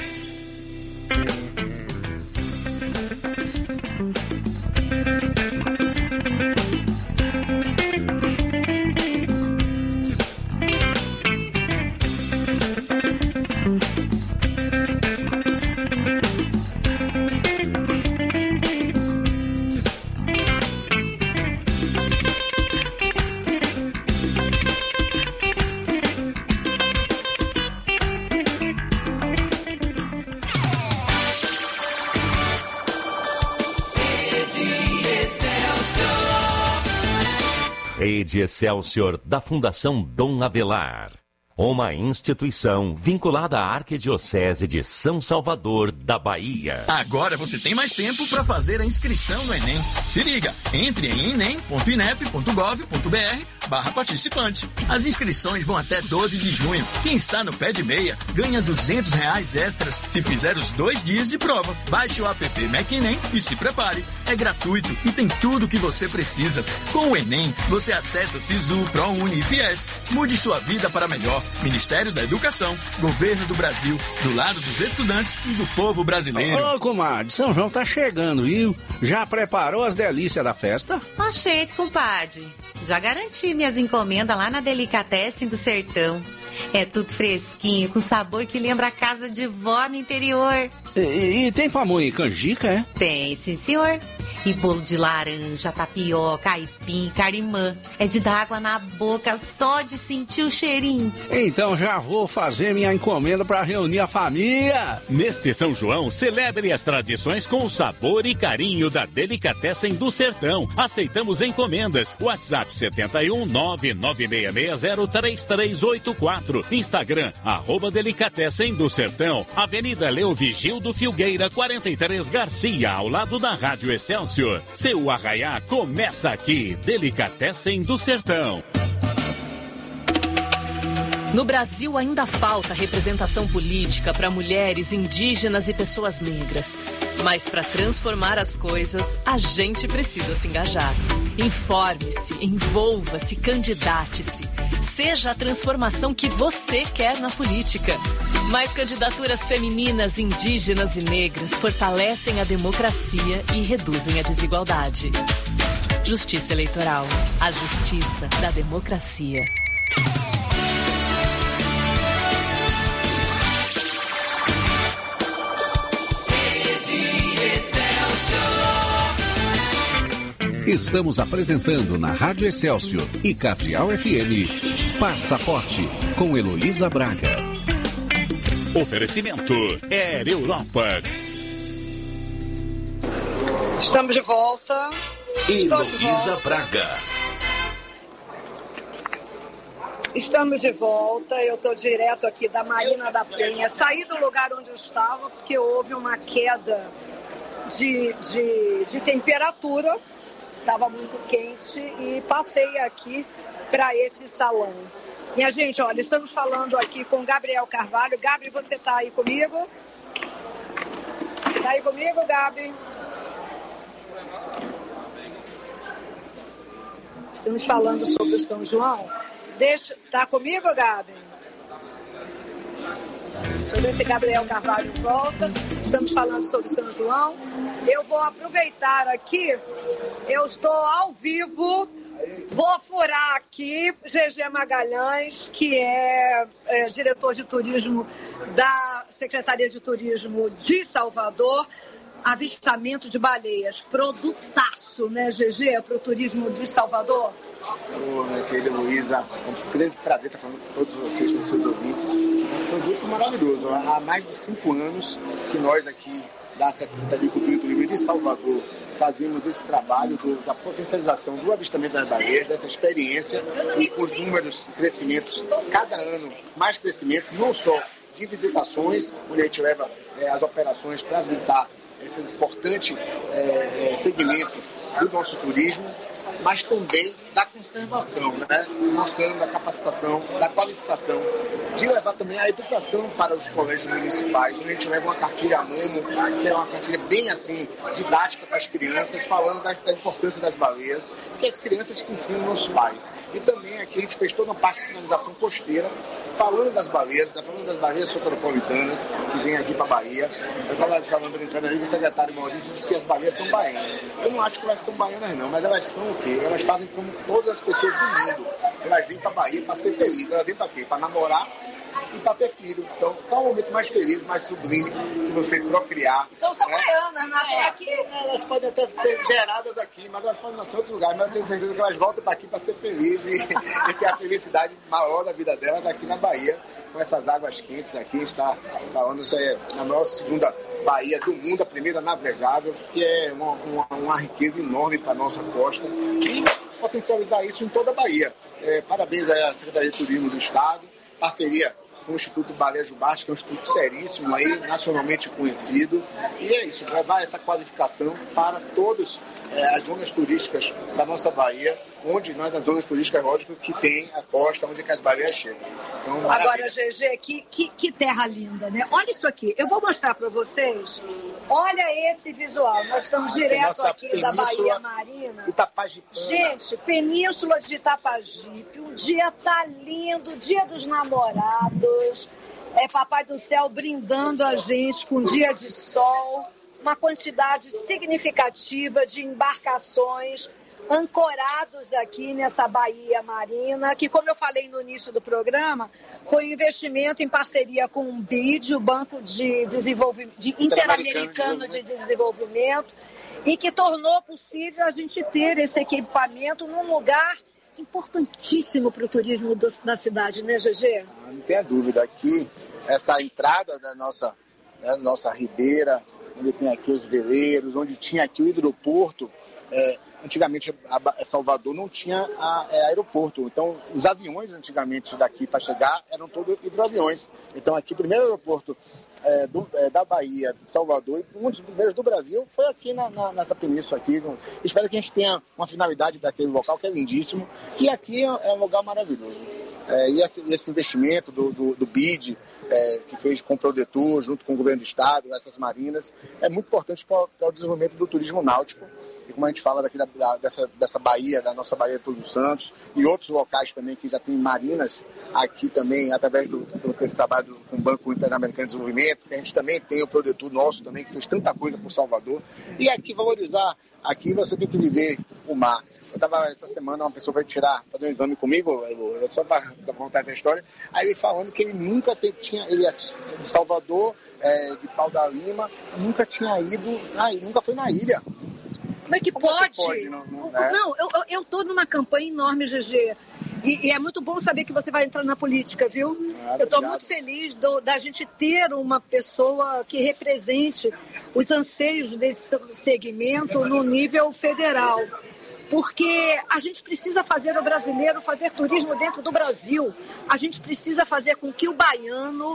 Rede Excelsior da Fundação Dom Avelar. Uma instituição vinculada à Arquidiocese de São Salvador, da Bahia. Agora você tem mais tempo para fazer a inscrição no Enem. Se liga, entre em enem ponto inep ponto gov ponto br barra participante. As inscrições vão até doze de junho. Quem está no pé de meia ganha duzentos reais extras se fizer os dois dias de prova. Baixe o app MacEnem e se prepare. É gratuito e tem tudo o que você precisa. Com o Enem, você acessa Sisu, ProUni e Fies. Mude sua vida para melhor. Ministério da Educação, Governo do Brasil, do lado dos estudantes e do povo brasileiro. Ô, comadre, São João tá chegando, viu? Já preparou as delícias da festa? Achei, compadre. Já garanti minhas encomendas lá na Delicatessen do Sertão. É tudo fresquinho, com sabor que lembra a casa de vó no interior. E, e, e tem pamonha e canjica, é? Tem, sim, senhor. E bolo de laranja, tapioca, aipim, carimã. É de dar água na boca só de sentir o cheirinho. Então já vou fazer minha encomenda para reunir a família. Neste São João, celebre as tradições com o sabor e carinho da Delicatessen do Sertão. Aceitamos encomendas. WhatsApp sete um nove nove seis seis zero três três oito quatro. Instagram, arroba Delicatessen do Sertão. Avenida Leovigildo Filgueira, quarenta e três Garcia, ao lado da Rádio Excelsior. Seu arraiá começa aqui. Delicatessen do Sertão. No Brasil ainda falta representação política para mulheres, indígenas e pessoas negras. Mas para transformar as coisas, a gente precisa se engajar. Informe-se, envolva-se, candidate-se. Seja a transformação que você quer na política. Mais candidaturas femininas, indígenas e negras fortalecem a democracia e reduzem a desigualdade. Justiça Eleitoral. A justiça da democracia. Estamos apresentando na Rádio Excelsior e Cardeal F M Passaporte com Heloísa Braga. Oferecimento Air Europa. Estamos de volta. Heloísa Braga. Estamos de volta. Eu estou direto aqui da Marina da Penha. Saí do lugar onde eu estava porque houve uma queda de, de, de temperatura. Estava muito quente e passei aqui para esse salão. Minha gente, olha, estamos falando aqui com Gabriel Carvalho. Gabi, você está aí comigo? Está aí comigo, Gabi? Estamos falando sobre o São João. Deixa... Tá comigo, Gabi? Deixa eu ver se Gabriel Carvalho volta. Estamos falando sobre São João. Eu vou aproveitar aqui, eu estou ao vivo, vou furar aqui G G Magalhães, que é, é diretor de turismo da Secretaria de Turismo de Salvador. Avistamento de baleias, produtaço, né, G G, para o turismo de Salvador? Ô, minha querida Luísa, é um grande prazer estar falando com todos vocês, com os seus ouvintes. É um produto maravilhoso. Há mais de cinco anos que nós aqui da Secretaria de Cultura e Turismo de Salvador fazemos esse trabalho do, da potencialização do avistamento das baleias, dessa experiência, e com os números de crescimentos, cada ano mais crescimentos, não só de visitações, onde a gente leva é, as operações para visitar esse importante é, é, segmento do nosso turismo, mas também da conservação, né? Mostrando a capacitação, da qualificação, de levar também a educação para os colégios municipais, onde a gente leva uma cartilha a mano, que é uma cartilha bem assim, didática para as crianças, falando da, da importância das baleias, que é as crianças que ensinam os pais. E também aqui a gente fez toda uma parte de sinalização costeira, falando das baleias, tá falando das baleias soteropolitanas, que vêm aqui para a Bahia. Eu estava falando, brincando ali, que o secretário Maurício disse que as baleias são baianas. Eu não acho que elas são baianas não, mas elas são o quê? Elas fazem como todas as pessoas do mundo. Elas vêm para a Bahia para ser felizes. Elas vêm para quê? Para namorar e para ter filho. Então, qual é o momento mais feliz, mais sublime que você procriar? Então são né? baianas, nascem é, aqui. Elas podem até ser geradas aqui, mas elas podem nascer em outro lugar. Mas eu tenho certeza que elas voltam para aqui para ser felizes e, e ter a felicidade maior da vida delas aqui na Bahia, com essas águas quentes aqui. A gente está falando, isso é na nossa segunda baía do mundo, a primeira navegável, que é uma, uma, uma riqueza enorme para a nossa costa, e potencializar isso em toda a Bahia. É, parabéns à Secretaria de Turismo do Estado, parceria com o Instituto Baleia Jubarte, que é um instituto seríssimo aí, nacionalmente conhecido, e é isso, levar essa qualificação para todas é, as zonas turísticas da nossa Bahia, onde nós, nas zonas turísticas, lógico, que tem a costa, onde que as baleias chegam. Então, agora, G G, que, que, que terra linda, né? Olha isso aqui, eu vou mostrar para vocês, olha esse visual, nós estamos ah, direto aqui da Baía Marina. Itapajipana. Gente, Península de Itapajipe, um dia tá lindo, dia dos namorados, é Papai do Céu brindando a gente com um dia de sol, uma quantidade significativa de embarcações ancorados aqui nessa Baía Marina, que, como eu falei no início do programa, foi um investimento em parceria com o B I D, o Banco de Desenvolvimento de Interamericano de Desenvolvimento, e que tornou possível a gente ter esse equipamento num lugar importantíssimo para o turismo do, da cidade, né, G G? Não tenha dúvida. Aqui, essa entrada da nossa, né, nossa ribeira, onde tem aqui os veleiros, onde tinha aqui o hidroporto, é, antigamente Salvador não tinha a, é, aeroporto, então os aviões antigamente daqui para chegar eram todos hidroaviões. Então aqui o primeiro aeroporto é, do, é, da Bahia, de Salvador, e um dos primeiros do Brasil foi aqui na, na, nessa península aqui. No, espero que a gente tenha uma finalidade para aquele local que é lindíssimo, e aqui é, é um lugar maravilhoso. É, e esse, esse investimento do, do, do B I D, é, que fez com o Prodetur, junto com o governo do estado, essas marinas, é muito importante para, para o desenvolvimento do turismo náutico. E como a gente fala daqui da, da, dessa, dessa Baía, da nossa Baía de Todos os Santos, e outros locais também que já tem marinas aqui também, através do, do, desse trabalho com o Banco Interamericano de Desenvolvimento, que a gente também tem o Prodetur nosso também, que fez tanta coisa por Salvador. E aqui valorizar, aqui você tem que viver o mar. Eu estava essa semana, uma pessoa veio tirar, fazer um exame comigo, eu, só para contar essa história, aí ele falando que ele nunca te, tinha, ele é de Salvador, é, de Pau da Lima, nunca tinha ido, ah, nunca foi na ilha. Como é que Como pode? É que pode não, não, é? não eu, eu tô numa campanha enorme, G G. E, e é muito bom saber que você vai entrar na política, viu? Ah, eu estou muito feliz do, da gente ter uma pessoa que represente os anseios desse segmento no nível federal. Porque a gente precisa fazer o brasileiro fazer turismo dentro do Brasil. A gente precisa fazer com que o baiano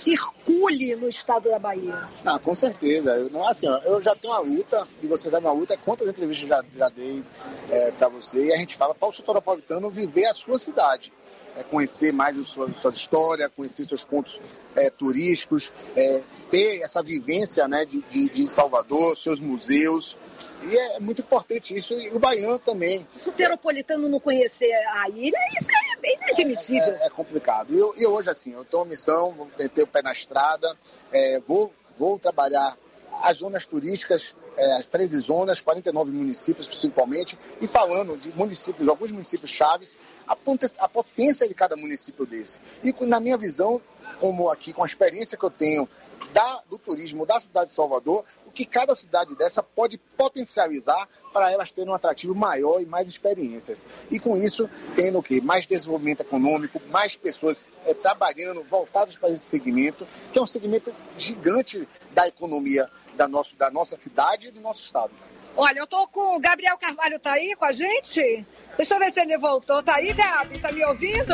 circule no estado da Bahia. Ah, com certeza. Eu, não, assim, ó, eu já tenho uma luta, e você sabe uma luta, quantas entrevistas já, já dei é, para você, e a gente fala para o soteropolitano viver a sua cidade. É, conhecer mais a sua, a sua história, conhecer seus pontos é, turísticos, é, ter essa vivência, né, de, de, de Salvador, seus museus. E é muito importante isso, e o baiano também. O soteropolitano não conhecer a ilha, isso é bem inadmissível. É, é complicado. E eu, eu hoje, assim, eu tenho uma missão, vou meter o pé na estrada, é, vou, vou trabalhar as zonas turísticas, é, as treze zonas, quarenta e nove municípios principalmente, e falando de municípios, alguns municípios chaves, a, a potência de cada município desse. E na minha visão, como aqui, com a experiência que eu tenho, Da, do turismo da cidade de Salvador, o que cada cidade dessa pode potencializar para elas terem um atrativo maior e mais experiências. E com isso, tendo o quê? Mais desenvolvimento econômico, mais pessoas é, trabalhando, voltadas para esse segmento, que é um segmento gigante da economia da, nosso, da nossa cidade e do nosso estado. Olha, eu tô com o Gabriel Carvalho, tá aí com a gente? Deixa eu ver se ele voltou. Tá aí, Gabi? Tá me ouvindo?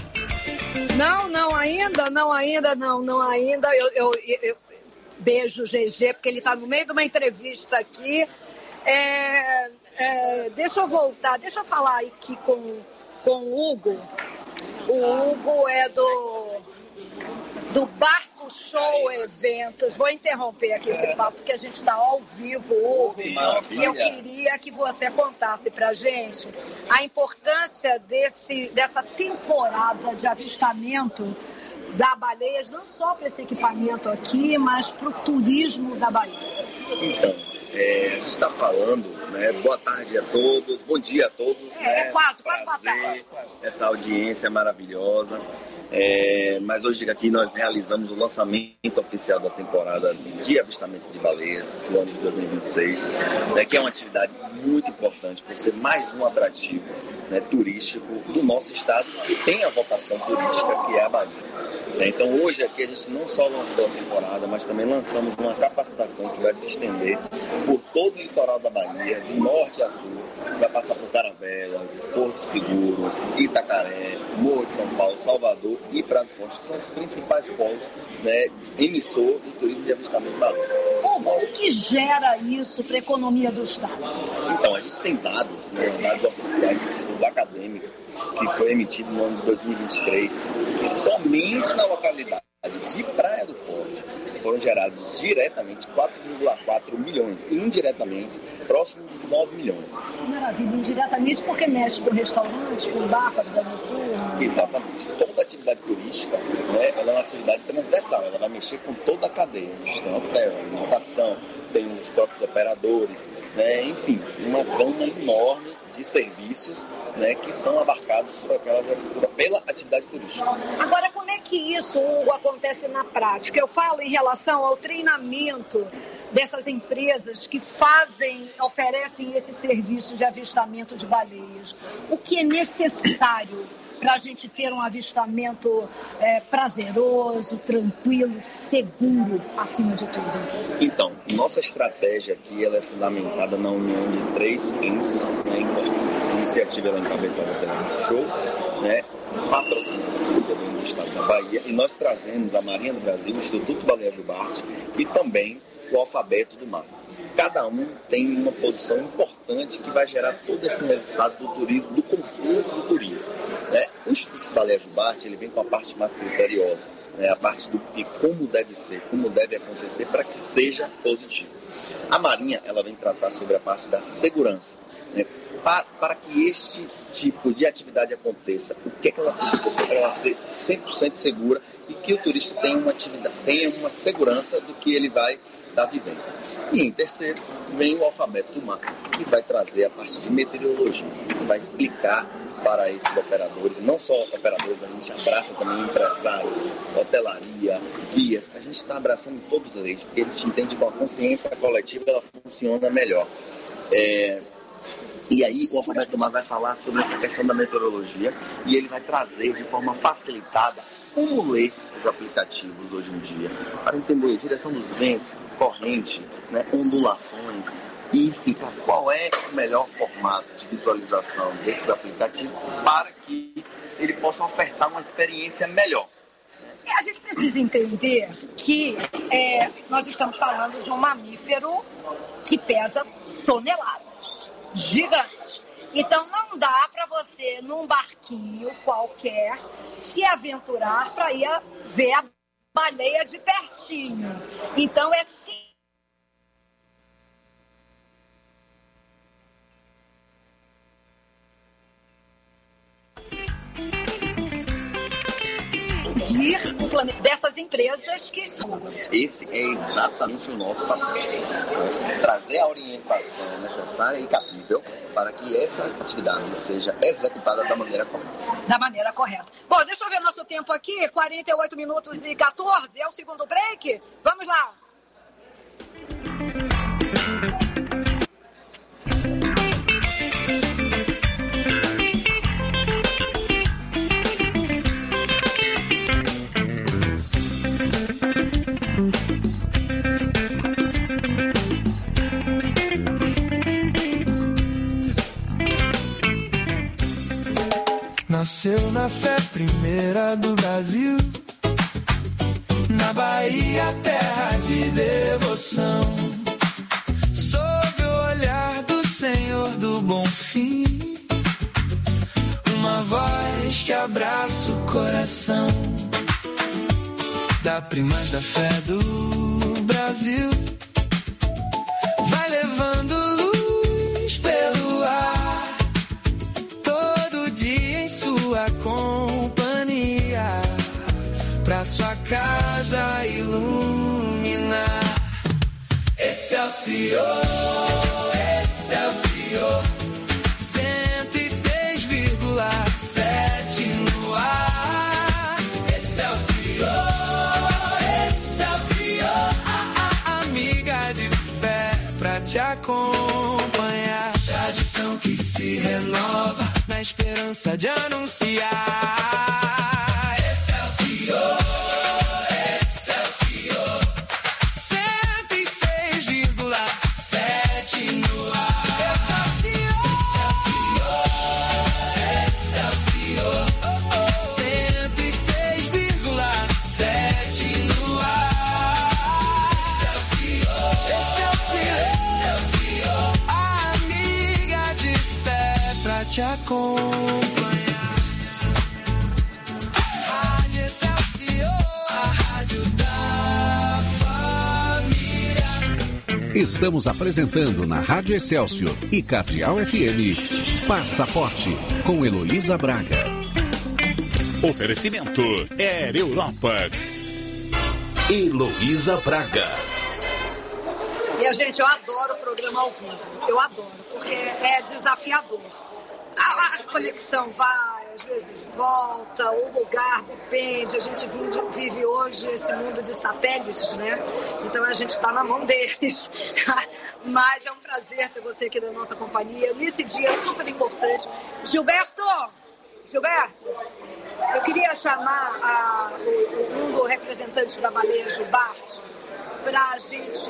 Não, não ainda, não ainda, não, não ainda. Eu, eu, eu beijo, G G, porque ele está no meio de uma entrevista aqui. É, é, deixa eu voltar, deixa eu falar aqui com, com o Hugo. O Hugo é do, do Barco Show Eventos. Vou interromper aqui esse papo, porque a gente está ao vivo, Hugo. Sim, e eu queria que você contasse pra gente a importância desse, dessa temporada de avistamento da baleias, não só para esse equipamento aqui, mas para o turismo da Bahia. Então, é, a gente está falando, né? Boa tarde a todos, bom dia a todos. É, né? é quase, quase boa tarde. Essa audiência maravilhosa. É, mas hoje aqui nós realizamos o lançamento oficial da temporada de avistamento de baleias do ano de dois mil e vinte e seis, né, que é uma atividade muito importante por ser mais um atrativo, né, turístico do nosso estado, que tem a vocação turística, que é a Bahia. Então hoje aqui a gente não só lançou a temporada, mas também lançamos uma capacitação que vai se estender por todo o litoral da Bahia, de norte a sul, vai passar por Caravelas, Porto Seguro, Itacaré, Morro de São Paulo, Salvador e Prado Forte, que são os principais polos, né, emissor do turismo de avistamento de baleias. Como que gera isso para a economia do Estado? Então, a gente tem dados, né, dados oficiais do estudo acadêmico, que foi emitido no ano de dois mil e vinte e três, que somente na localidade de Praia do Forte foram gerados diretamente quatro vírgula quatro milhões e indiretamente próximo dos nove milhões. Que maravilha, indiretamente porque mexe com restaurantes, com bar, com a vida noturna. Exatamente. Toda atividade turística, né, ela é uma atividade transversal, ela vai mexer com toda a cadeia. A gente tem hotel, alimentação, tem os próprios operadores, né, enfim, uma gama enorme de serviços, né, que são abarcados por aquelas, por, pela atividade turística. Agora, como é que isso, Hugo, acontece na prática? Eu falo em relação ao treinamento dessas empresas que fazem, oferecem esse serviço de avistamento de baleias. O que é necessário para a gente ter um avistamento é, prazeroso, tranquilo, seguro, acima de tudo? Então, nossa estratégia aqui ela é fundamentada na união de três entes, né, importantes. A iniciativa ela é encabeçada pela Show, né, patrocinada pelo governo do estado da Bahia, e nós trazemos a Marinha do Brasil, o Instituto Baleia Jubarte e também o Alfabeto do Mar. Cada um tem uma posição importante que vai gerar todo esse resultado do turismo, do conforto do turismo. Né? O Instituto Baleia Jubarte ele vem com a parte mais criteriosa, né? A parte do que como deve ser, como deve acontecer para que seja positivo. A Marinha ela vem tratar sobre a parte da segurança, né? Para, para que este tipo de atividade aconteça, o que é que ela precisa ser para ela ser cem por cento segura e que o turista tenha uma atividade, tenha uma segurança do que ele vai estar vivendo. E em terceiro, vem o Alfabeto do Mar, que vai trazer a parte de meteorologia, que vai explicar para esses operadores, não só operadores, a gente abraça também empresários, hotelaria, guias, a gente está abraçando todos eles, porque a gente entende que a consciência coletiva ela funciona melhor. É... E aí o Alfabeto do Mar vai falar sobre essa questão da meteorologia e ele vai trazer de forma facilitada como ler os aplicativos hoje em dia, para entender a direção dos ventos, corrente, né, ondulações, e explicar qual é o melhor formato de visualização desses aplicativos para que ele possa ofertar uma experiência melhor. A gente precisa entender que é, nós estamos falando de um mamífero que pesa toneladas, gigante. Então não dá para você, num barquinho qualquer, se aventurar para ir ver a baleia de pertinho. Então é sim. O planeta dessas empresas que são. Esse é exatamente o nosso papel. Trazer a orientação necessária e cabível para que essa atividade seja executada da maneira correta. Da maneira correta. Bom, deixa eu ver nosso tempo aqui, quarenta e oito minutos e quatorze, é o segundo break. Vamos lá. Nasceu na fé primeira do Brasil, na Bahia, terra de devoção, sob o olhar do Senhor do Bom Fim, uma voz que abraça o coração da primaz da fé do Brasil, vai levando luz pelo ar, todo dia em sua companhia, pra sua casa iluminar. Excelsior, Excelsior, cento e seis vírgula sete no ar. Excelsior, Excelsior, a, a, amiga de fé pra te acompanhar. Tradição que se renova na esperança de anunciar. Excelsior. pra te acompanhar. Rádio Excelsior, a rádio da família. Estamos apresentando na Rádio Excelsior e Capial F M Passaporte com Heloísa Braga. Oferecimento Air Europa. Heloísa Braga. Minha gente, eu adoro o programa ao vivo. Eu adoro, porque é desafiador. A, a conexão vai, às vezes volta, o lugar depende. A gente vive, vive hoje esse mundo de satélites, né? Então a gente está na mão deles. Mas é um prazer ter você aqui na nossa companhia nesse dia super importante. Gilberto! Gilberto, eu queria chamar a, o, um dos representantes da Baleia Jubarte para a gente,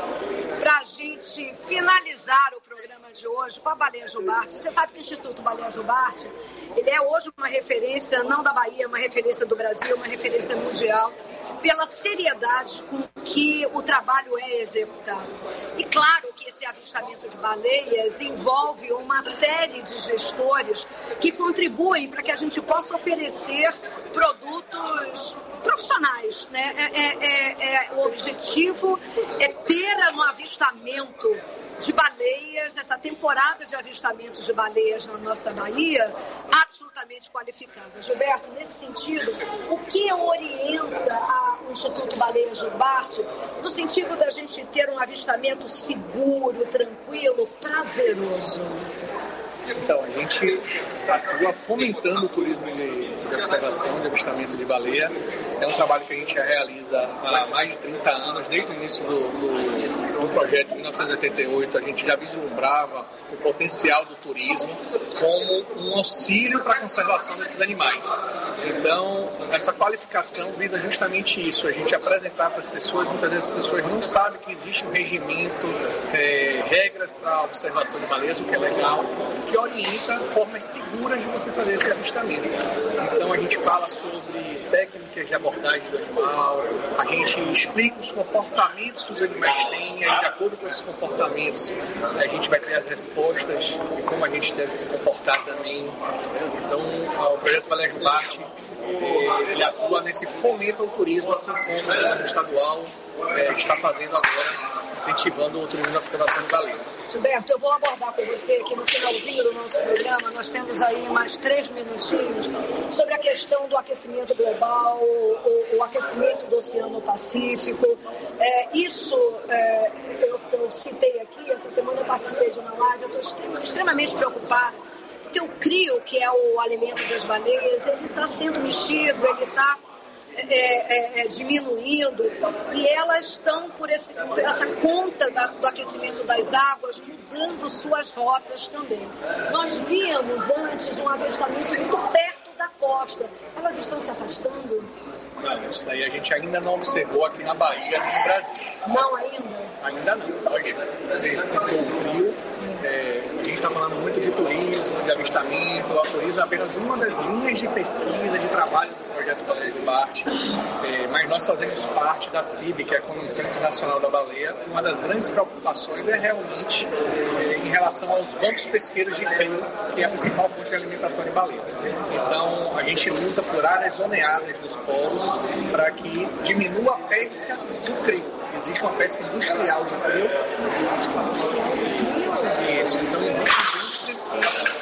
pra gente finalizar o programa de hoje com a Baleia Jubarte. Você sabe que o Instituto Baleia Jubarte, ele é hoje uma referência, não da Bahia, uma referência do Brasil, uma referência mundial, pela seriedade com que o trabalho é executado. E claro que esse avistamento de baleias envolve uma série de gestores que contribuem para que a gente possa oferecer produtos profissionais, né? É, é, é, é, o objetivo é ter no avistamento de baleias, essa temporada de avistamentos de baleias na nossa Bahia, absolutamente qualificada. Gilberto, nesse sentido, o que orienta a, o Instituto Baleia Jubarte no sentido da gente ter um avistamento seguro, tranquilo, prazeroso? Então, a gente atua fomentando o turismo de, de observação, de avistamento de baleia. É um trabalho que a gente já realiza há mais de trinta anos, desde o início do, do, do projeto em mil novecentos e oitenta e oito. A gente já vislumbrava o potencial do turismo como um auxílio para a conservação desses animais. Então, essa qualificação visa justamente isso, a gente apresentar para as pessoas, muitas vezes as pessoas não sabem que existe um regimento, é, regras para a observação de baleias, o que é legal, que orienta formas seguras de você fazer esse avistamento. Então, a gente fala sobre técnicas de abordagem do animal, a gente explica os comportamentos que os animais têm, e de acordo com esses comportamentos, a gente vai ter as respostas e como a gente deve se comportar também. Então, o projeto Baleia Jubarte, ele atua nesse fomento ao turismo, assim como o governo estadual é, está fazendo agora, incentivando o turismo de observação de baleias. Gilberto, eu vou abordar com você aqui no finalzinho do nosso programa, nós temos aí mais três minutinhos, sobre a questão do aquecimento global, o, o aquecimento do Oceano Pacífico. É, isso, é, eu, eu citei aqui, essa semana eu participei de uma live, eu estou extremamente preocupada, porque o crio, que é o alimento das baleias, ele está sendo mexido, ele está é, é, é, diminuindo, e elas estão, por, esse, por essa conta da, do aquecimento das águas, mudando suas rotas também. Nós víamos antes um avistamento muito perto da costa. Elas estão se afastando? Não, isso daí a gente ainda não observou aqui na Bahia, aqui no Brasil. Não ainda? Ainda não. Nós, você citou o Rio, é, a gente está falando muito de turismo, de avistamento. O turismo é apenas uma das linhas de pesquisa, de trabalho do projeto Baleia Jubarte, é, mas nós fazemos parte da C I B, que é a Comissão Internacional da Baleia. Uma das grandes preocupações é realmente é, em relação aos bancos pesqueiros de crio, que é a principal fonte de alimentação de baleia. Então, a gente luta por áreas zoneadas dos polos para que diminua a pesca do crio. Existe uma pesca industrial de crio. Isso, então existem indústrias que